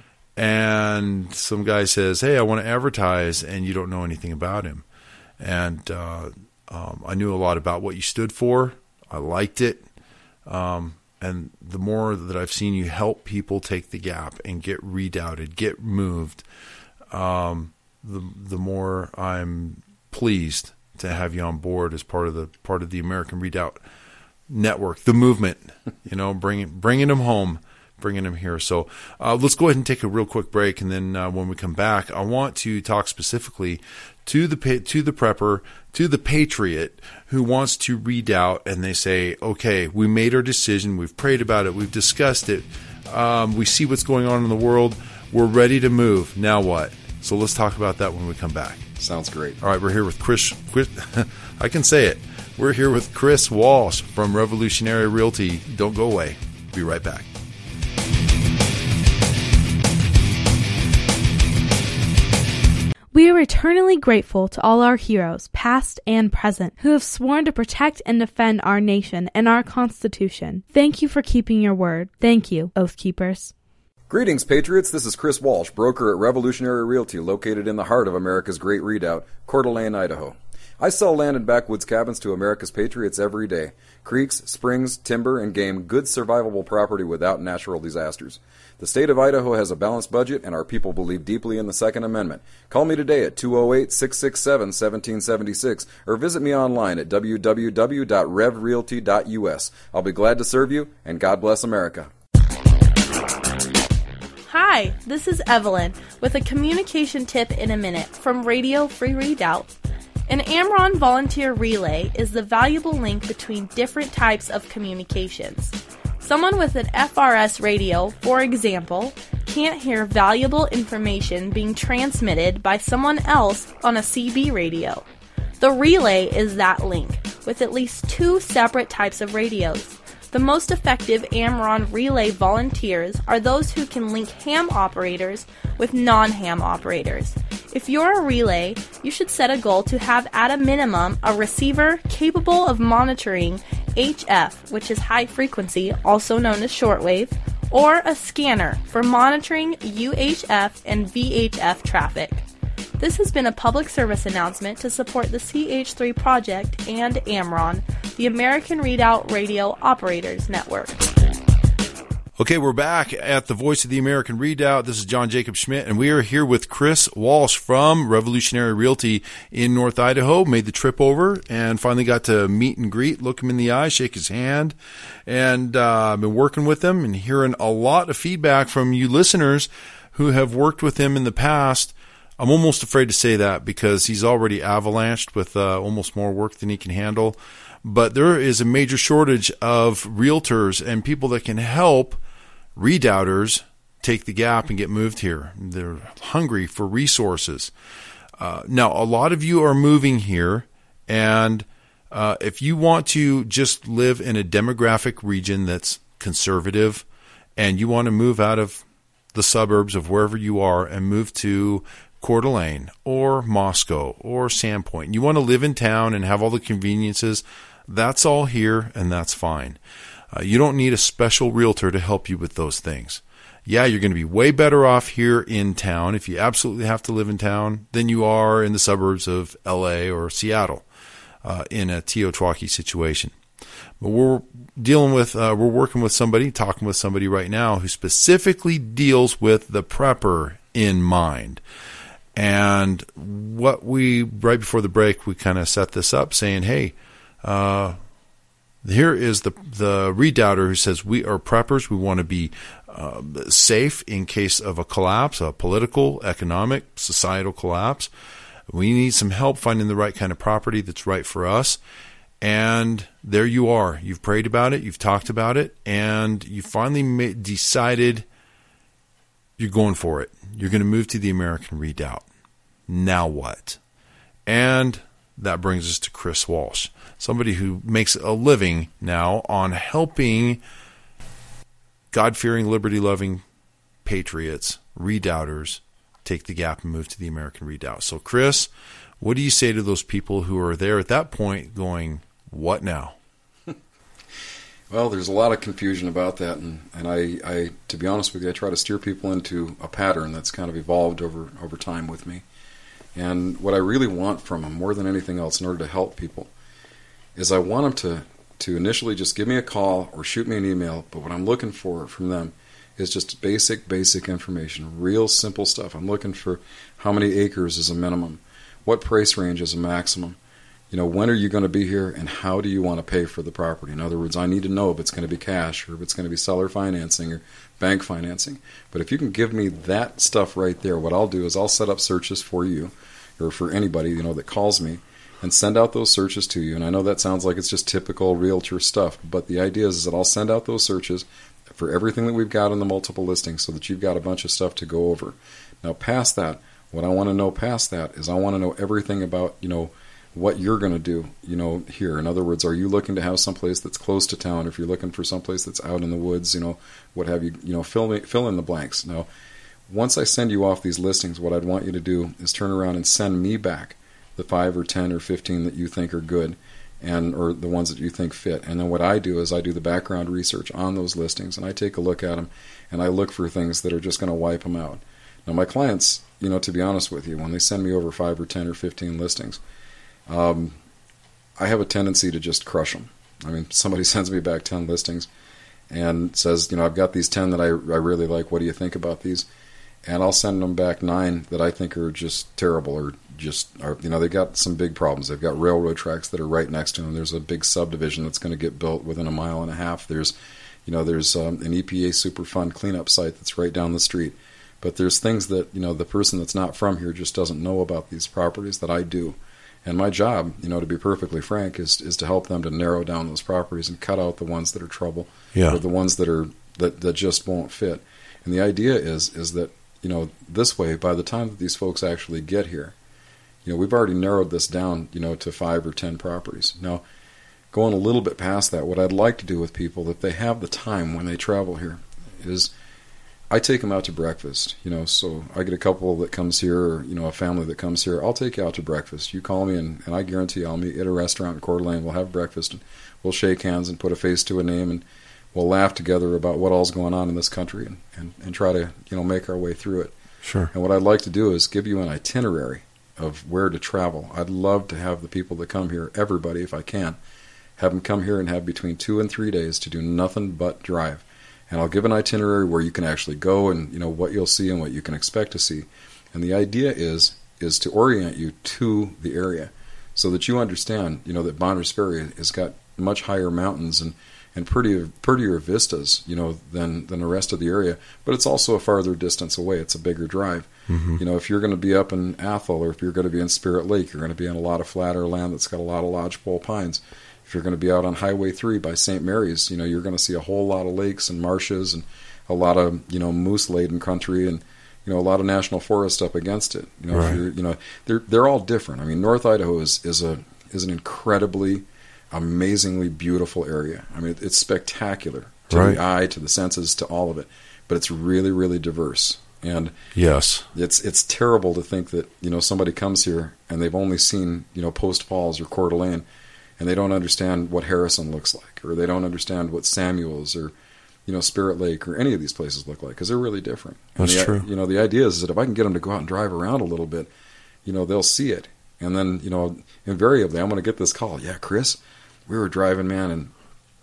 and some guy says, "Hey, I want to advertise," and you don't know anything about him. And uh, um, I knew a lot about what you stood for. I liked it, um, and the more that I've seen you help people take the gap and get redoubted, get moved, um, the the more I'm pleased to have you on board as part of the part of the American Redoubt network, the movement. You know, bringing bringing them home, bringing them here. So uh, let's go ahead and take a real quick break, and then uh, when we come back, I want to talk specifically to the to the prepper, to the patriot who wants to redoubt, and they say, okay, we made our decision, we've prayed about it, we've discussed it, um, we see what's going on in the world, we're ready to move. Now what? So let's talk about that when we come back. Sounds great. All right, we're here with Chris. Chris I can say it. We're here with Chris Walsh from Revolutionary Realty. Don't go away. Be right back. We are eternally grateful to all our heroes, past and present, who have sworn to protect and defend our nation and our Constitution. Thank you for keeping your word. Thank you, Oath Keepers. Greetings, Patriots. This is Chris Walsh, broker at Revolutionary Realty, located in the heart of America's Great Redoubt, Coeur d'Alene, Idaho. I sell land and backwoods cabins to America's Patriots every day. Creeks, springs, timber, and game, good survivable property without natural disasters. The state of Idaho has a balanced budget, and our people believe deeply in the Second Amendment. Call me today at two oh eight, six six seven, one seven seven six or visit me online at w w w dot rev realty dot u s. I'll be glad to serve you, and God bless America. Hi, this is Evelyn with a communication tip in a minute from Radio Free Redoubt. An AmRRON volunteer relay is the valuable link between different types of communications. Someone with an F R S radio, for example, can't hear valuable information being transmitted by someone else on a C B radio. The relay is that link, with at least two separate types of radios. The most effective AmRRON relay volunteers are those who can link ham operators with non-ham operators. If you're a relay, you should set a goal to have at a minimum a receiver capable of monitoring H F, which is high frequency, also known as shortwave, or a scanner for monitoring U H F and V H F traffic. This has been a public service announcement to support the C H three project and AmRRON, the American Redoubt Radio Operators Network. Okay, we're back at the Voice of the American Redoubt. This is John Jacob Schmidt, and we are here with Chris Walsh from Revolutionary Realty in North Idaho. Made the trip over and finally got to meet and greet, look him in the eye, shake his hand, and uh, I've been working with him and hearing a lot of feedback from you listeners who have worked with him in the past. I'm almost afraid to say that because he's already avalanched with uh, almost more work than he can handle. But there is a major shortage of realtors and people that can help redoubters take the gap and get moved here. They're hungry for resources. Uh, now, a lot of you are moving here, and uh, if you want to just live in a demographic region that's conservative and you want to move out of the suburbs of wherever you are and move to Coeur d'Alene or Moscow or Sandpoint, and you want to live in town and have all the conveniences, that's all here, and that's fine. Uh, you don't need a special realtor to help you with those things. Yeah, you're going to be way better off here in town if you absolutely have to live in town than you are in the suburbs of L A or Seattle uh, in a Teotihuacan situation. But we're dealing with, uh, we're working with somebody, talking with somebody right now who specifically deals with the prepper in mind. And what we, right before the break, we kind of set this up saying, hey, uh, here is the the redoubter who says we are preppers. We want to be uh, safe in case of a collapse, a political, economic, societal collapse. We need some help finding the right kind of property that's right for us. And there you are. You've prayed about it. You've talked about it. And you finally made, decided you're going for it. You're going to move to the American Redoubt. Now what? And that brings us to Chris Walsh, somebody who makes a living now on helping God-fearing, liberty-loving patriots, redoubters, take the gap and move to the American Redoubt. So, Chris, what do you say to those people who are there at that point going, what now? Well, there's a lot of confusion about that, and, and I, I, to be honest with you, I try to steer people into a pattern that's kind of evolved over, over time with me. And what I really want from them, more than anything else, in order to help people, is I want them to, to initially just give me a call or shoot me an email. But what I'm looking for from them is just basic, basic information, real simple stuff. I'm looking for how many acres is a minimum, what price range is a maximum. You know, when are you going to be here, and how do you want to pay for the property? In other words, I need to know if it's going to be cash or if it's going to be seller financing or bank financing. But if you can give me that stuff right there, what I'll do is I'll set up searches for you or for anybody, you know, that calls me, and send out those searches to you. And I know that sounds like it's just typical realtor stuff, but the idea is that I'll send out those searches for everything that we've got in the multiple listings so that you've got a bunch of stuff to go over. Now, past that, what I want to know past that is I want to know everything about, you know, what you're going to do, you know, here. In other words, are you looking to have someplace that's close to town? If you're looking for someplace that's out in the woods, you know, what have you, you know, fill me, fill in the blanks. Now, once I send you off these listings, what I'd want you to do is turn around and send me back the five or ten or fifteen that you think are good, and or the ones that you think fit. And then what I do is I do the background research on those listings, and I take a look at them, and I look for things that are just going to wipe them out. Now, my clients, you know, to be honest with you, when they send me over five or ten or fifteen listings, um, I have a tendency to just crush them. I mean, somebody sends me back ten listings and says, you know, I've got these ten that I, I really like. What do you think about these? And I'll send them back nine that I think are just terrible, or just, are, you know, they've got some big problems. They've got railroad tracks that are right next to them. There's a big subdivision that's going to get built within a mile and a half. There's, you know, there's um, an E P A Superfund cleanup site that's right down the street. But there's things that, you know, the person that's not from here just doesn't know about these properties that I do. And my job, you know, to be perfectly frank, is is to help them to narrow down those properties and cut out the ones that are trouble, yeah. or the ones that are that, that just won't fit. And the idea is is that, you know, this way, by the time that these folks actually get here, you know, we've already narrowed this down, you know, to five or ten properties. Now, going a little bit past that, what I'd like to do with people, if they have the time when they travel here, is I take them out to breakfast. You know, so I get a couple that comes here, or, you know, a family that comes here. I'll take you out to breakfast. You call me, and, and I guarantee I'll meet at a restaurant in Coeur d'Alene. We'll have breakfast, and we'll shake hands and put a face to a name, and we'll laugh together about what all's going on in this country, and, and, and try to, you know, make our way through it. Sure. And what I'd like to do is give you an itinerary of where to travel. I'd love to have the people that come here, everybody, if I can, have them come here and have between two and three days to do nothing but drive. And I'll give an itinerary where you can actually go, and, you know, what you'll see and what you can expect to see. And the idea is is to orient you to the area so that you understand, you know, that Bonners Ferry has got much higher mountains and, and prettier, prettier vistas, you know, than, than the rest of the area. But it's also a farther distance away. It's a bigger drive. Mm-hmm. You know, if you're going to be up in Athol, or if you're going to be in Spirit Lake, you're going to be on a lot of flatter land that's got a lot of lodgepole pines. If you're going to be out on Highway three by Saint Mary's, you know, you're going to see a whole lot of lakes and marshes and a lot of, you know, moose-laden country, and, you know, a lot of national forest up against it. You know, right. if you're, you know, they're they're all different. I mean, North Idaho is is a is an incredibly, amazingly beautiful area. I mean, it's spectacular to right. the eye, to the senses, to all of it. But it's really, really diverse. And yes, it's it's terrible to think that, you know, somebody comes here and they've only seen, you know, Post Falls or Coeur d'Alene, and they don't understand what Harrison looks like, or they don't understand what Samuels or, you know, Spirit Lake or any of these places look like, because they're really different. And That's the, true. You know, the idea is that if I can get them to go out and drive around a little bit, you know, they'll see it. And then, you know, invariably I'm going to get this call. Yeah, Chris, we were driving, man, and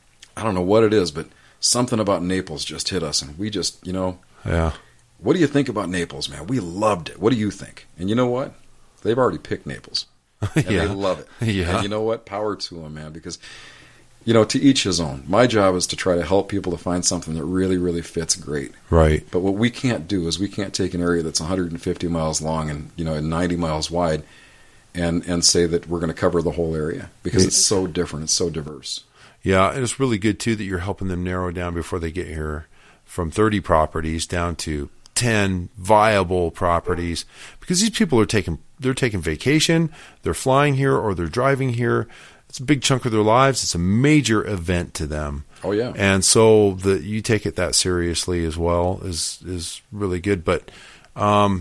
I don't know what it is, but something about Naples just hit us, and we just, you know, yeah. What do you think about Naples, man? We loved it. What do you think? And you know what? They've already picked Naples. And yeah. they love it. Yeah. And you know what? Power to them, man, because, you know, to each his own. My job is to try to help people to find something that really, really fits great. Right. But what we can't do is we can't take an area that's one hundred fifty miles long and, you know, and ninety miles wide and, and say that we're going to cover the whole area, because it's so different. It's so diverse. Yeah, and it's really good, too, that you're helping them narrow down before they get here from thirty properties down to ten viable properties, because these people are taking they're taking vacation, they're flying here, or they're driving here. It's a big chunk of their lives. It's a major event to them. Oh yeah, and so that you take it that seriously as well is is really good. But um,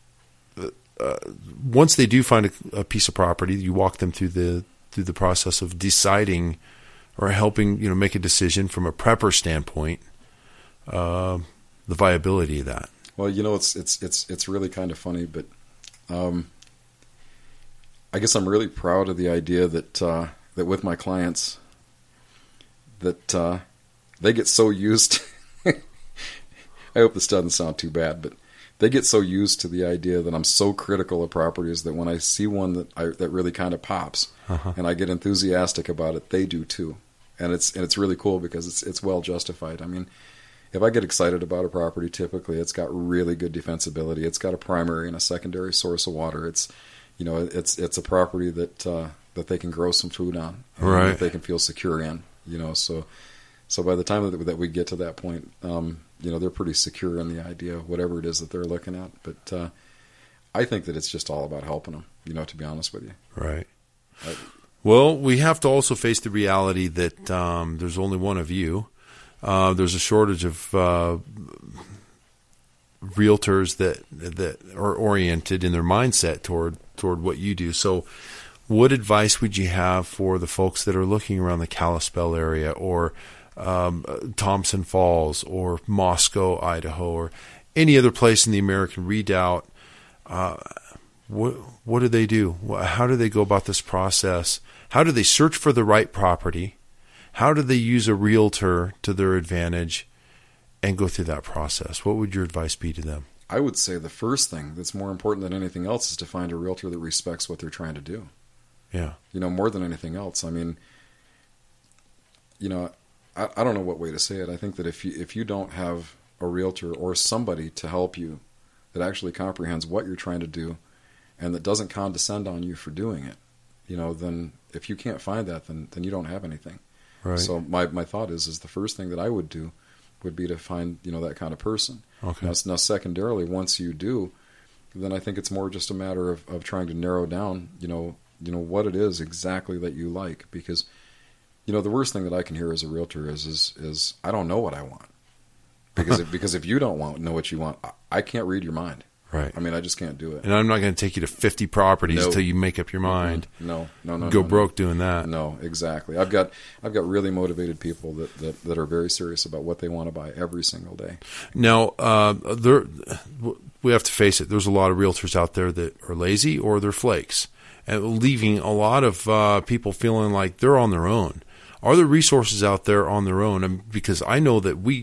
uh, once they do find a, a piece of property, you walk them through the through the process of deciding or helping, you know, make a decision from a prepper standpoint, uh, the viability of that. Well, you know, it's it's it's it's really kind of funny, but um, I guess I'm really proud of the idea that uh, that with my clients, that uh, they get so used. I hope this doesn't sound too bad, but they get so used to the idea that I'm so critical of properties that when I see one that I, that really kind of pops, uh-huh. and I get enthusiastic about it, they do too, and it's and it's really cool because it's it's well justified. I mean, if I get excited about a property, typically it's got really good defensibility. It's got a primary and a secondary source of water. It's you know it's it's a property that uh, that they can grow some food on, right? That they can feel secure in. You know, so so by the time that, that we get to that point. Um, You know, they're pretty secure in the idea of whatever it is that they're looking at. But uh, I think that it's just all about helping them, you know, to be honest with you. Right. I, well, we have to also face the reality that um, there's only one of you. Uh, there's a shortage of uh, realtors that that are oriented in their mindset toward toward what you do. So what advice would you have for the folks that are looking around the Kalispell area or Um, Thompson Falls or Moscow, Idaho, or any other place in the American Redoubt? Uh, what, what do they do? How do they go about this process? How do they search for the right property? How do they use a realtor to their advantage and go through that process? What would your advice be to them? I would say the first thing that's more important than anything else is to find a realtor that respects what they're trying to do. Yeah. You know, more than anything else. I mean, you know, I don't know what way to say it. I think that if you if you don't have a realtor or somebody to help you that actually comprehends what you're trying to do and that doesn't condescend on you for doing it, you know, then if you can't find that, then then you don't have anything. Right. So my, my thought is is the first thing that I would do would be to find, you know, that kind of person. Okay. Now, now secondarily, once you do, then I think it's more just a matter of, of trying to narrow down, you know, you know what it is exactly that you like, because you know, the worst thing that I can hear as a realtor is is, is I don't know what I want. Because if, because if you don't want know what you want, I, I can't read your mind. Right. I mean, I just can't do it. And I'm not going to take you to fifty properties no. until you make up your mind. No, no, no. Go no, broke no. doing that. No, exactly. I've got I've got really motivated people that, that, that are very serious about what they want to buy every single day. Now, uh, there we have to face it. There's a lot of realtors out there that are lazy or they're flakes, and leaving a lot of uh, people feeling like they're on their own. Are there resources out there on their own? I mean, because I know that we,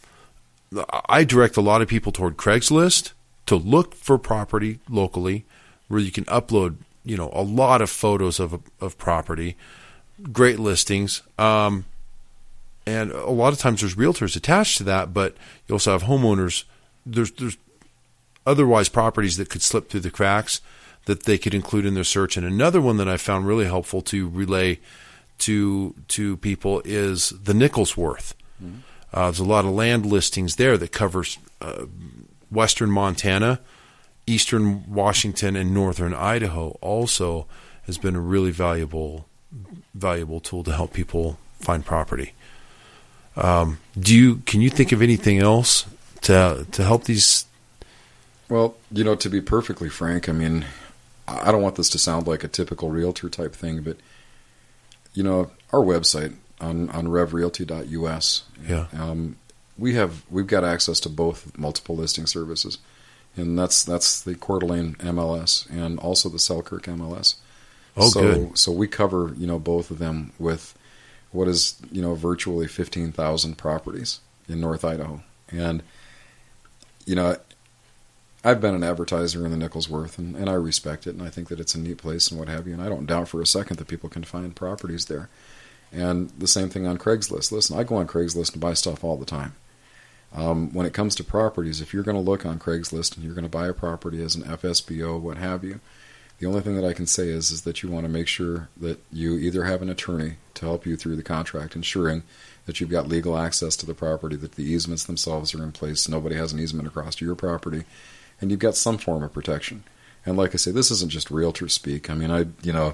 I direct a lot of people toward Craigslist to look for property locally where you can upload, you know, a lot of photos of of property, great listings. Um, and a lot of times there's realtors attached to that, but you also have homeowners. There's, there's otherwise properties that could slip through the cracks that they could include in their search. And another one that I found really helpful to relay to to people is the Nicholsworth. Mm-hmm. Uh, there's a lot of land listings there that covers uh, western Montana, eastern Washington, and northern Idaho. Also has been a really valuable valuable tool to help people find property. Um, do you can you think of anything else to to help these? Well, you know, to be perfectly frank, I mean, I don't want this to sound like a typical realtor type thing, but you know, our website on, on rev realty dot u s, yeah. um, we have we've got access to both multiple listing services, and that's that's the Coeur d'Alene M L S and also the Selkirk M L S. Oh, so, good. So we cover, you know, both of them with what is, you know, virtually fifteen thousand properties in North Idaho, and you know, I've been an advertiser in the Nicholsworth, and, and I respect it, and I think that it's a neat place and what have you, and I don't doubt for a second that people can find properties there. And the same thing on Craigslist. Listen, I go on Craigslist and buy stuff all the time. Um, when it comes to properties, if you're going to look on Craigslist and you're going to buy a property as an F S B O, what have you, the only thing that I can say is, is that you want to make sure that you either have an attorney to help you through the contract, ensuring that you've got legal access to the property, that the easements themselves are in place, nobody has an easement across to your property, and you've got some form of protection. And like I say, this isn't just realtor speak. I mean, I, you know,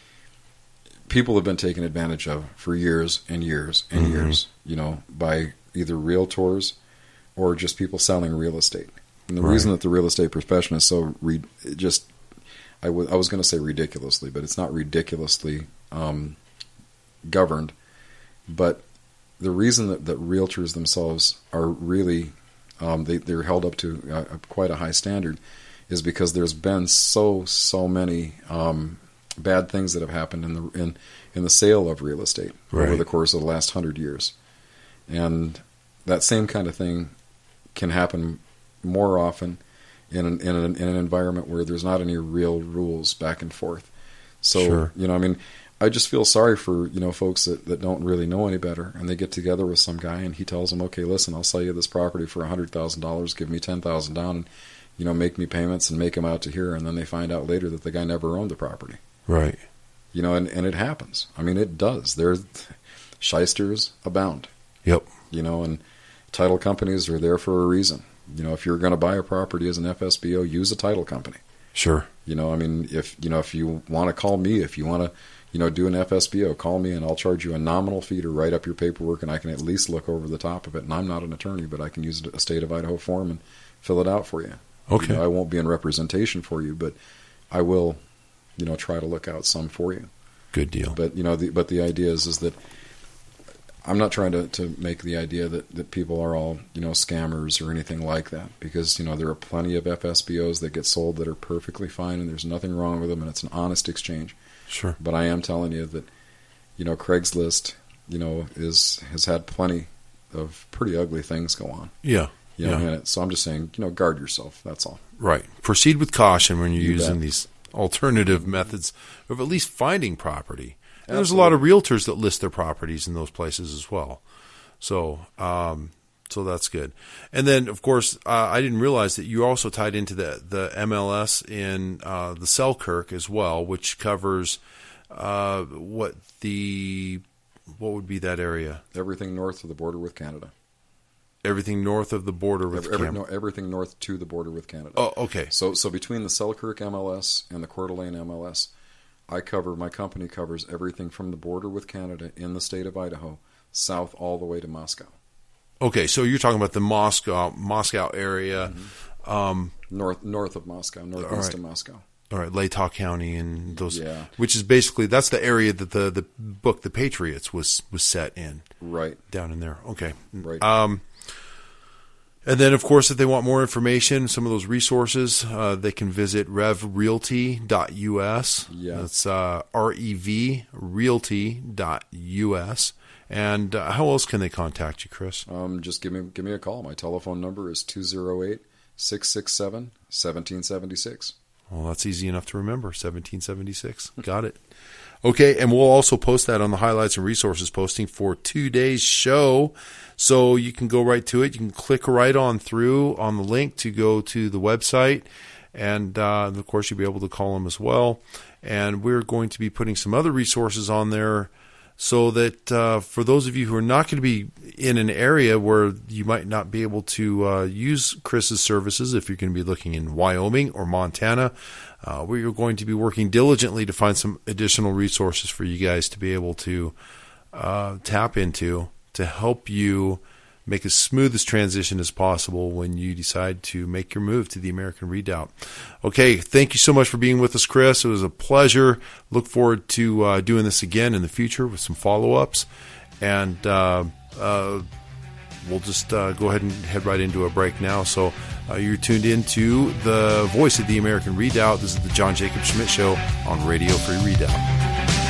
people have been taken advantage of for years and years and mm-hmm. years, you know, by either realtors or just people selling real estate. And the right. reason that the real estate profession is so re- just, I, w- I was going to say ridiculously, but it's not ridiculously um, governed. But the reason that, that realtors themselves are really, um, they, they're held up to uh, quite a high standard is because there's been so, so many um, bad things that have happened in the in in the sale of real estate right. over the course of the last hundred years, and that same kind of thing can happen more often in an, in an, in an environment where there's not any real rules back and forth. So sure. you know, I mean, I just feel sorry for you know folks that, that don't really know any better, and they get together with some guy and he tells them, okay, listen, I'll sell you this property for a hundred thousand dollars, give me ten thousand down, and you know, make me payments and make them out to here, and then they find out later that the guy never owned the property. Right. You know, and, and it happens. I mean, it does. There's shysters abound. Yep. You know, and title companies are there for a reason. You know, if you're going to buy a property as an F S B O, use a title company. Sure. You know, I mean, if you know, if you want to call me, if you want to, you know, do an F S B O, call me and I'll charge you a nominal fee to write up your paperwork, and I can at least look over the top of it. And I'm not an attorney, but I can use a state of Idaho form and fill it out for you. Okay. You know, I won't be in representation for you, but I will, you know, try to look out some for you. Good deal. But you know, the, but the idea is is that I'm not trying to, to make the idea that, that people are all you know scammers or anything like that, because you know there are plenty of F S B Os that get sold that are perfectly fine and there's nothing wrong with them and it's an honest exchange. Sure. But I am telling you that you know Craigslist you know is has had plenty of pretty ugly things go on. Yeah. You know, yeah. and so I'm just saying, you know, guard yourself. That's all. Right. Proceed with caution when you're You using bet. these alternative methods of at least finding property. And there's a Absolutely. lot of realtors that list their properties in those places as well. So, um, so that's good. And then, of course, uh, I didn't realize that you also tied into the the M L S in uh, the Selkirk as well, which covers uh, what the what would be that area? Everything north of the border with Canada. Everything north of the border with Every, every, Canada. no, everything north to the border with Canada. Oh, okay. So, so between the Selkirk M L S and the Coeur d'Alene M L S, I cover. My company covers everything from the border with Canada in the state of Idaho, south all the way to Moscow. Okay, so you're talking about the Moscow Moscow area, Mm-hmm. um, north north of Moscow, northeast right. of Moscow. All right, Latah County and those, Yeah. which is basically that's the area that the, the book The Patriots was was set in. Right. Down in there. Okay. Right. Um, and then, of course, if they want more information, some of those resources, uh, they can visit rev realty dot U S. Yeah. That's uh, R E V realty dot U S. And uh, how else can they contact you, Chris? Um, just give me give me a call. My telephone number is two oh eight, six six seven, one seven seven six. Well, that's easy enough to remember, seventeen seventy-six. Got it. Okay, and we'll also post that on the highlights and resources posting for today's show. So you can go right to it. You can click right on through on the link to go to the website. And, uh, of course, you'll be able to call them as well. And we're going to be putting some other resources on there so that uh, for those of you who are not going to be in an area where you might not be able to uh, use Chris's services, if you're going to be looking in Wyoming or Montana, uh, we're going to be working diligently to find some additional resources for you guys to be able to uh, tap into to help you make as smooth as transition as possible when you decide to make your move to the American Redoubt. Okay, thank you so much for being with us, Chris. It was a pleasure. Look forward to uh, doing this again in the future with some follow-ups. And uh, uh, we'll just uh, go ahead and head right into a break now. So uh, you're tuned in to the voice of the American Redoubt. This is the John Jacob Schmidt Show on Radio Free Redoubt.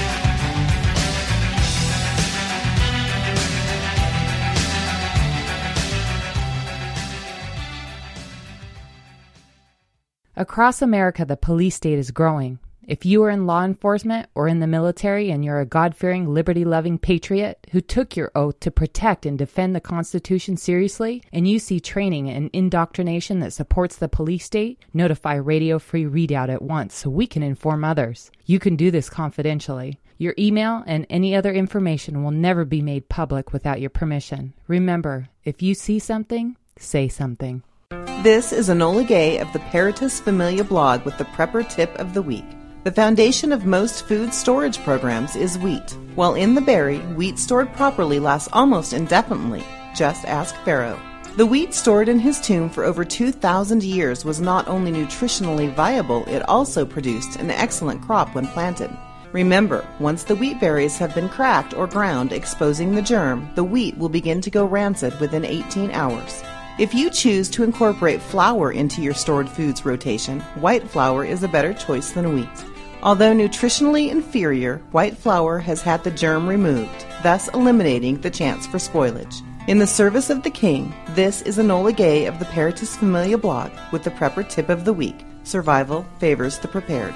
Across America, the police state is growing. If you are in law enforcement or in the military and you're a God-fearing, liberty-loving patriot who took your oath to protect and defend the Constitution seriously, and you see training and indoctrination that supports the police state, notify Radio Free Redoubt at once so we can inform others. You can do this confidentially. Your email and any other information will never be made public without your permission. Remember, if you see something, say something. This is Enola Gay of the Peritus Familia blog with the Prepper Tip of the Week. The foundation of most food storage programs is wheat. While in the berry, wheat stored properly lasts almost indefinitely. Just ask Pharaoh. The wheat stored in his tomb for over two thousand years was not only nutritionally viable, it also produced an excellent crop when planted. Remember, once the wheat berries have been cracked or ground, exposing the germ, the wheat will begin to go rancid within eighteen hours. If you choose to incorporate flour into your stored foods rotation, white flour is a better choice than wheat. Although nutritionally inferior, white flour has had the germ removed, thus eliminating the chance for spoilage. In the service of the king, this is Enola Gay of the Peritus Familia blog with the Prepper Tip of the Week. Survival favors the prepared.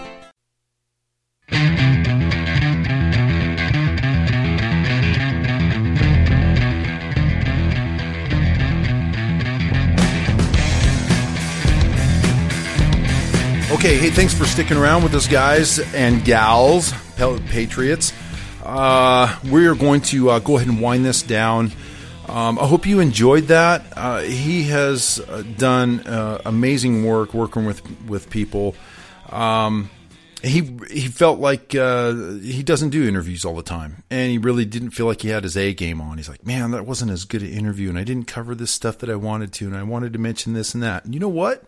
Okay, hey, thanks for sticking around with us, guys and gals, Patriots. Uh, we're going to uh, go ahead and wind this down. Um, I hope you enjoyed that. Uh, he has uh, done uh, amazing work working with with people. Um, he he felt like uh, he doesn't do interviews all the time, and he really didn't feel like he had his A game on. He's like, man, that wasn't as good an interview, and I didn't cover this stuff that I wanted to, and I wanted to mention this and that. And you know what?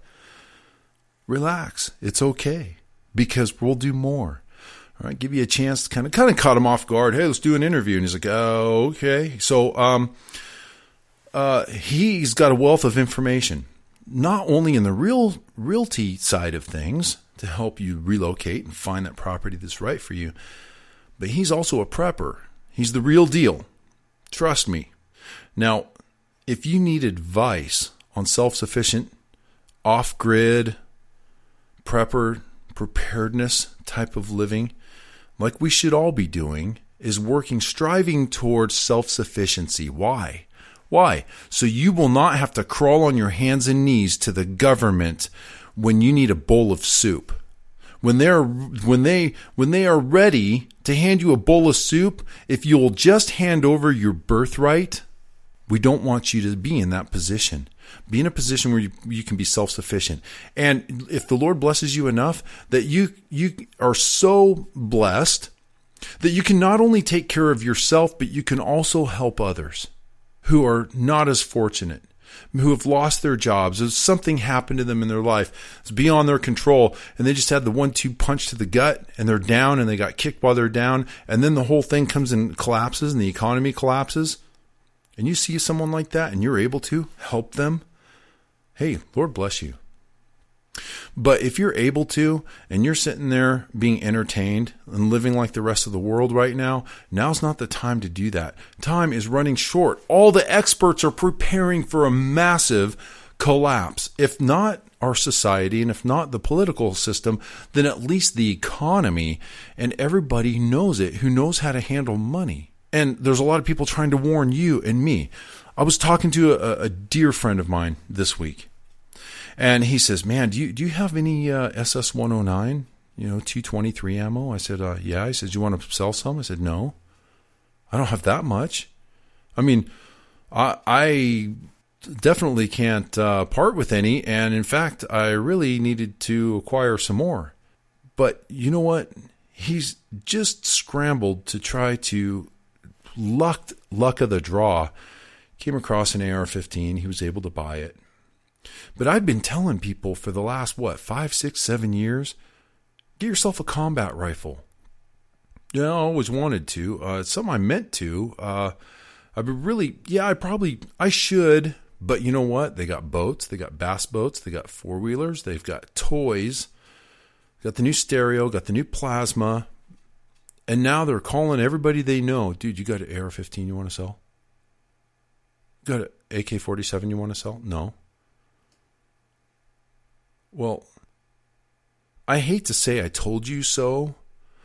Relax. It's okay, because we'll do more. All right, give you a chance to kind of kind of caught him off guard. Hey, let's do an interview. And he's like, oh, okay. So um, uh, he's got a wealth of information, not only in the real realty side of things to help you relocate and find that property that's right for you, but he's also a prepper. He's the real deal. Trust me. Now, if you need advice on self-sufficient, off-grid, prepper preparedness type of living, like we should all be doing, is working, striving towards self-sufficiency. Why? Why? So you will not have to crawl on your hands and knees to the government when you need a bowl of soup. When they're when they when they are ready to hand you a bowl of soup, if you'll just hand over your birthright, we don't want you to be in that position. Be in a position where you, you can be self-sufficient. And if the Lord blesses you enough that you you are so blessed that you can not only take care of yourself, but you can also help others who are not as fortunate, who have lost their jobs, or something happened to them in their life. It's beyond their control, and they just had the one two punch to the gut, and they're down, and they got kicked while they're down, and then the whole thing comes and collapses, and the economy collapses. And you see someone like that and you're able to help them, hey, Lord bless you. But if you're able to, and you're sitting there being entertained and living like the rest of the world right now, now's not the time to do that. Time is running short. All the experts are preparing for a massive collapse. If not our society, and if not the political system, then at least the economy, and everybody knows it who knows how to handle money. And there's a lot of people trying to warn you and me. I was talking to a, a dear friend of mine this week, and he says, man, do you do you have any uh, S S one oh nine, you know, two twenty-three ammo? I said, uh, yeah. He said, you want to sell some? I said, no, I don't have that much. I mean, I, I definitely can't uh, part with any, and in fact, I really needed to acquire some more. But you know what? He's just scrambled to try to luck, luck of the draw. Came across an A R fifteen. He was able to buy it. But I've been telling people for the last, what, five, six, seven years, get yourself a combat rifle. Yeah, I always wanted to. Uh, it's something I meant to. Uh, I've been really, yeah, I probably, I should. But you know what? They got boats. They got bass boats. They got four-wheelers. They've got toys. Got the new stereo. Got the new plasma. And now they're calling everybody they know. Dude, you got an A R fifteen you want to sell? Got an A K forty-seven you want to sell? No. Well, I hate to say I told you so,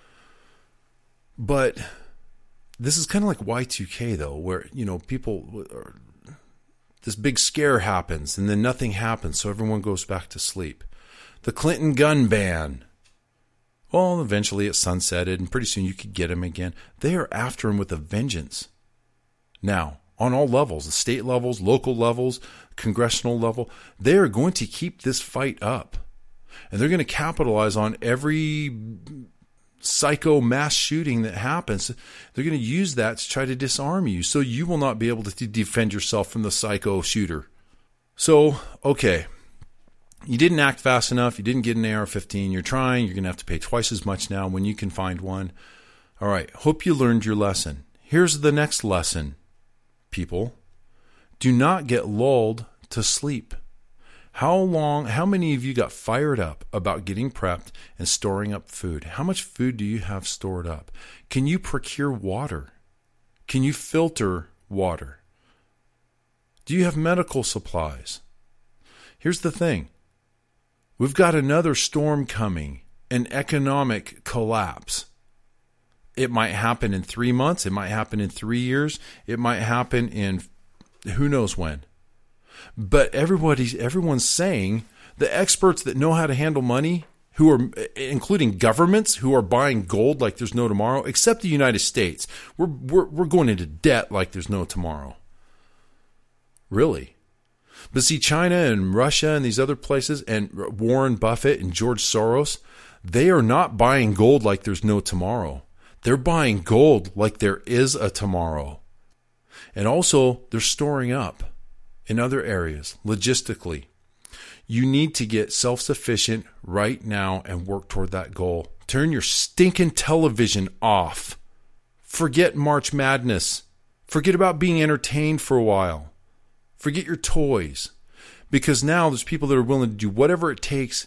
but this is kind of like Y two K though, where, you know, people, are, this big scare happens and then nothing happens, so everyone goes back to sleep. The Clinton gun ban. Well, eventually it sunsetted, and pretty soon you could get him again. They are after him with a vengeance. Now, on all levels, the state levels, local levels, congressional level, they are going to keep this fight up. And they're going to capitalize on every psycho mass shooting that happens. They're going to use that to try to disarm you, so you will not be able to defend yourself from the psycho shooter. So, okay. You didn't act fast enough. You didn't get an A R fifteen. You're trying. You're going to have to pay twice as much now when you can find one. All right. Hope you learned your lesson. Here's the next lesson, people. Do not get lulled to sleep. How long, how many of you got fired up about getting prepped and storing up food? How much food do you have stored up? Can you procure water? Can you filter water? Do you have medical supplies? Here's the thing. We've got another storm coming, an economic collapse. It might happen in three months. It might happen in three years. It might happen in who knows when. But everybody's, everyone's saying, the experts that know how to handle money, who are, including governments who are buying gold like there's no tomorrow, except the United States, we're we're we're going into debt like there's no tomorrow. Really. But see, China and Russia and these other places, and Warren Buffett and George Soros, they are not buying gold like there's no tomorrow. They're buying gold like there is a tomorrow. And also, they're storing up in other areas, logistically. You need to get self-sufficient right now and work toward that goal. Turn your stinking television off. Forget March Madness. Forget about being entertained for a while. Forget your toys. Because now there's people that are willing to do whatever it takes,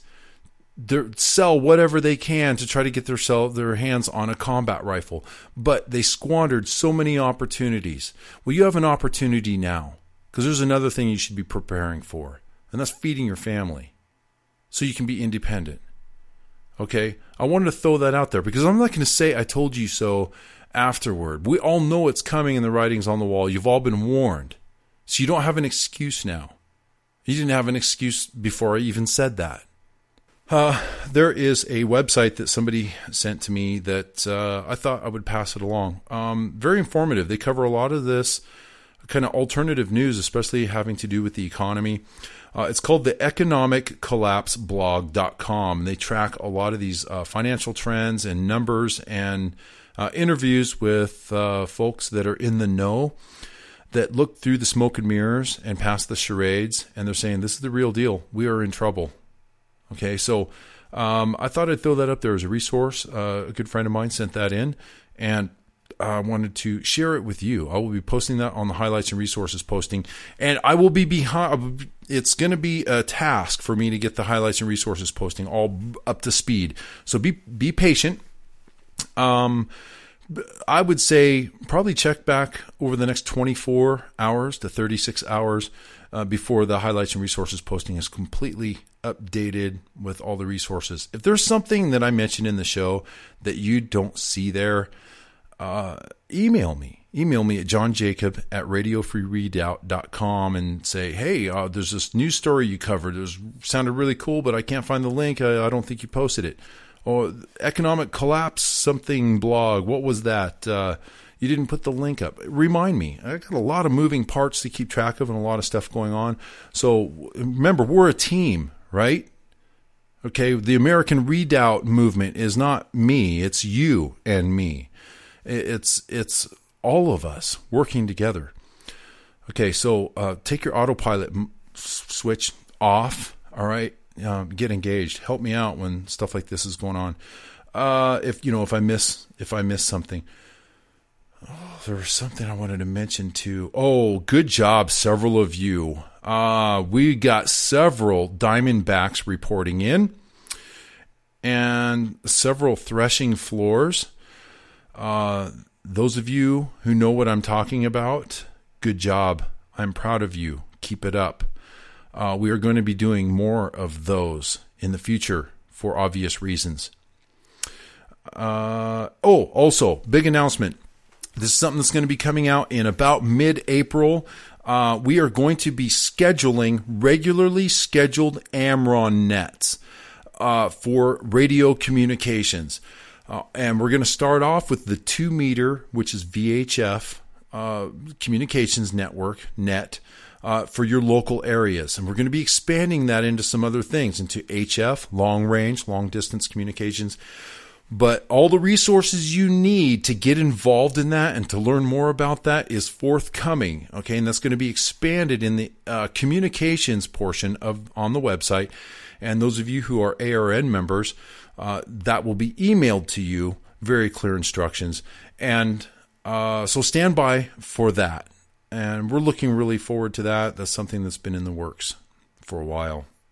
sell whatever they can to try to get their, their hands on a combat rifle. But they squandered so many opportunities. Well, you have an opportunity now. Because there's another thing you should be preparing for. And that's feeding your family. So you can be independent. Okay? I wanted to throw that out there. Because I'm not going to say I told you so afterward. We all know it's coming in the writings on the wall. You've all been warned. So you don't have an excuse now. You didn't have an excuse before I even said that. Uh, there is a website that somebody sent to me that uh, I thought I would pass it along. Um, very informative. They cover a lot of this kind of alternative news, especially having to do with the economy. Uh, it's called the economic collapse blog dot com. They track a lot of these uh, financial trends and numbers and uh, interviews with uh, folks that are in the know, that look through the smoke and mirrors and past the charades, and they're saying, this is the real deal. We are in trouble. Okay, so um, I thought I'd throw that up there as a resource. Uh, a good friend of mine sent that in, and I wanted to share it with you. I will be posting that on the highlights and resources posting, and I will be behind. It's going to be a task for me to get the highlights and resources posting all up to speed. So be be patient. Um, I would say probably check back over the next twenty-four hours to thirty-six hours uh, before the highlights and resources posting is completely updated with all the resources. If there's something that I mentioned in the show that you don't see there, uh, email me. Email me at johnjacob at radio free readout dot com and say, hey, uh, there's this news story you covered. It was, sounded really cool, but I can't find the link. I, I don't think you posted it. Or economic collapse something blog. What was that? Uh, you didn't put the link up. Remind me. I got a lot of moving parts to keep track of and a lot of stuff going on. So remember, we're a team, right? Okay, the American Redoubt movement is not me. It's you and me. It's it's all of us working together. Okay, so uh, take your autopilot switch off, all right? Uh, get engaged. Help me out when stuff like this is going on. Uh, if you know, if I miss, if I miss something, oh, there was something I wanted to mention too. Oh, good job, several of you. Uh, we got several Diamondbacks reporting in, and several threshing floors. Uh, those of you who know what I'm talking about, good job. I'm proud of you. Keep it up. Uh, we are going to be doing more of those in the future for obvious reasons. Uh, oh, also, big announcement. This is something that's going to be coming out in about mid-April. Uh, we are going to be scheduling regularly scheduled Amron nets uh, for radio communications. Uh, and we're going to start off with the two meter, which is V H F uh, communications network, net. Uh, for your local areas. And we're going to be expanding that into some other things, into H F, long range, long distance communications. But all the resources you need to get involved in that and to learn more about that is forthcoming. Okay, and that's going to be expanded in the uh, communications portion of on the website. And those of you who are A R N members, uh, that will be emailed to you, very clear instructions. And uh, so stand by for that. And we're looking really forward to that. That's something that's been in the works for a while.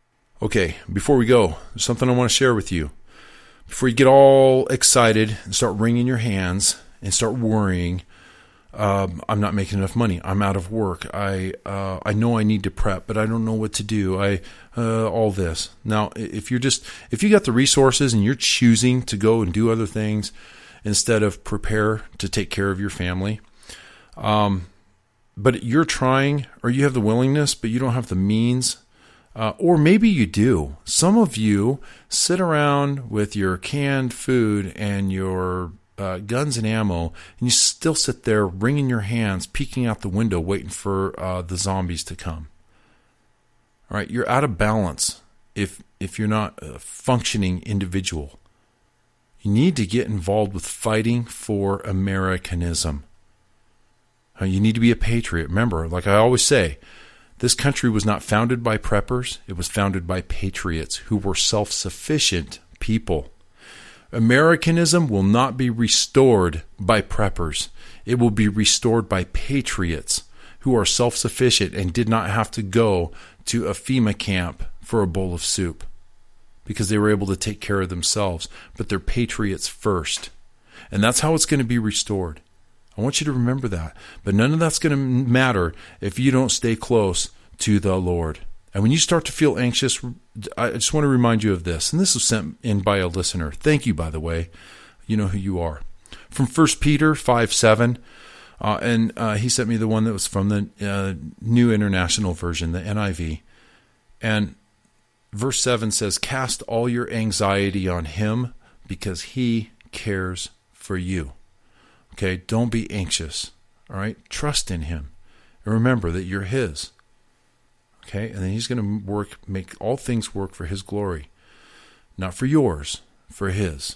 Okay, before we go, there's something I want to share with you. Before you get all excited and start wringing your hands and start worrying, um, I'm not making enough money. I'm out of work. I uh, I know I need to prep, but I don't know what to do. I uh, all this. Now, if you're just if you got the resources and you're choosing to go and do other things instead of prepare to take care of your family, um, but you're trying or you have the willingness, but you don't have the means. Uh, or maybe you do. Some of you sit around with your canned food and your uh, guns and ammo, and you still sit there wringing your hands, peeking out the window, waiting for uh, the zombies to come. All right, you're out of balance if if you're not a functioning individual. You need to get involved with fighting for Americanism. Uh, you need to be a patriot. Remember, like I always say, this country was not founded by preppers. It was founded by patriots who were self-sufficient people. Americanism will not be restored by preppers. It will be restored by patriots who are self-sufficient and did not have to go to a FEMA camp for a bowl of soup because they were able to take care of themselves. But they're patriots first. And that's how it's going to be restored. I want you to remember that. But none of that's going to matter if you don't stay close to the Lord. And when you start to feel anxious, I just want to remind you of this. And this was sent in by a listener. Thank you, by the way. You know who you are. From First Peter five seven. Uh, and uh, he sent me the one that was from the uh, New International Version, the N I V. And verse seven says, "Cast all your anxiety on him because he cares for you." Okay, don't be anxious, all right? Trust in him. And remember that you're his. Okay, and then he's going to work, make all things work for his glory. Not for yours, for his.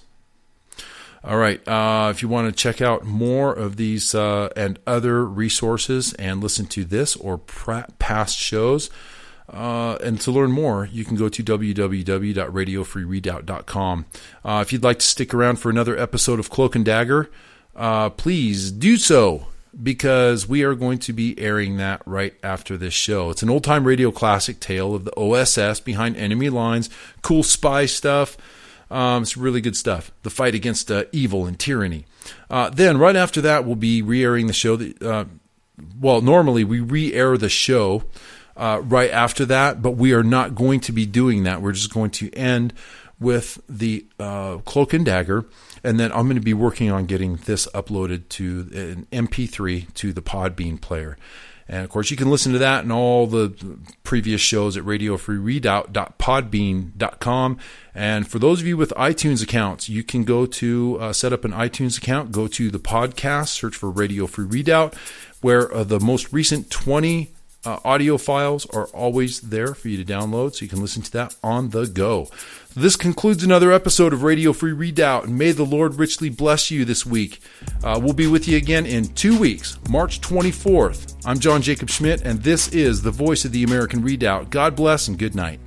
All right, uh, if you want to check out more of these uh, and other resources and listen to this or pra- past shows, Uh, and to learn more, you can go to w w w dot radio free redoubt dot com. Uh, if you'd like to stick around for another episode of Cloak and Dagger, Uh, please do so, because we are going to be airing that right after this show. It's an old-time radio classic tale of the O S S behind enemy lines, cool spy stuff. Um, it's really good stuff. The fight against uh, evil and tyranny. Uh, then, right after that, we'll be re-airing the show. That, uh, well, normally we re-air the show uh, right after that, but we are not going to be doing that. We're just going to end with the uh, Cloak and Dagger. And then I'm going to be working on getting this uploaded to an M P three to the Podbean player. And, of course, you can listen to that and all the previous shows at radio free redoubt dot podbean dot com. And for those of you with iTunes accounts, you can go to uh, set up an iTunes account, go to the podcast, search for Radio Free Redoubt, where uh, the most recent twenty uh, audio files are always there for you to download, so you can listen to that on the go. This concludes another episode of Radio Free Redoubt, and may the Lord richly bless you this week. Uh, we'll be with you again in two weeks, March twenty-fourth. I'm John Jacob Schmidt, and this is the voice of the American Redoubt. God bless and good night.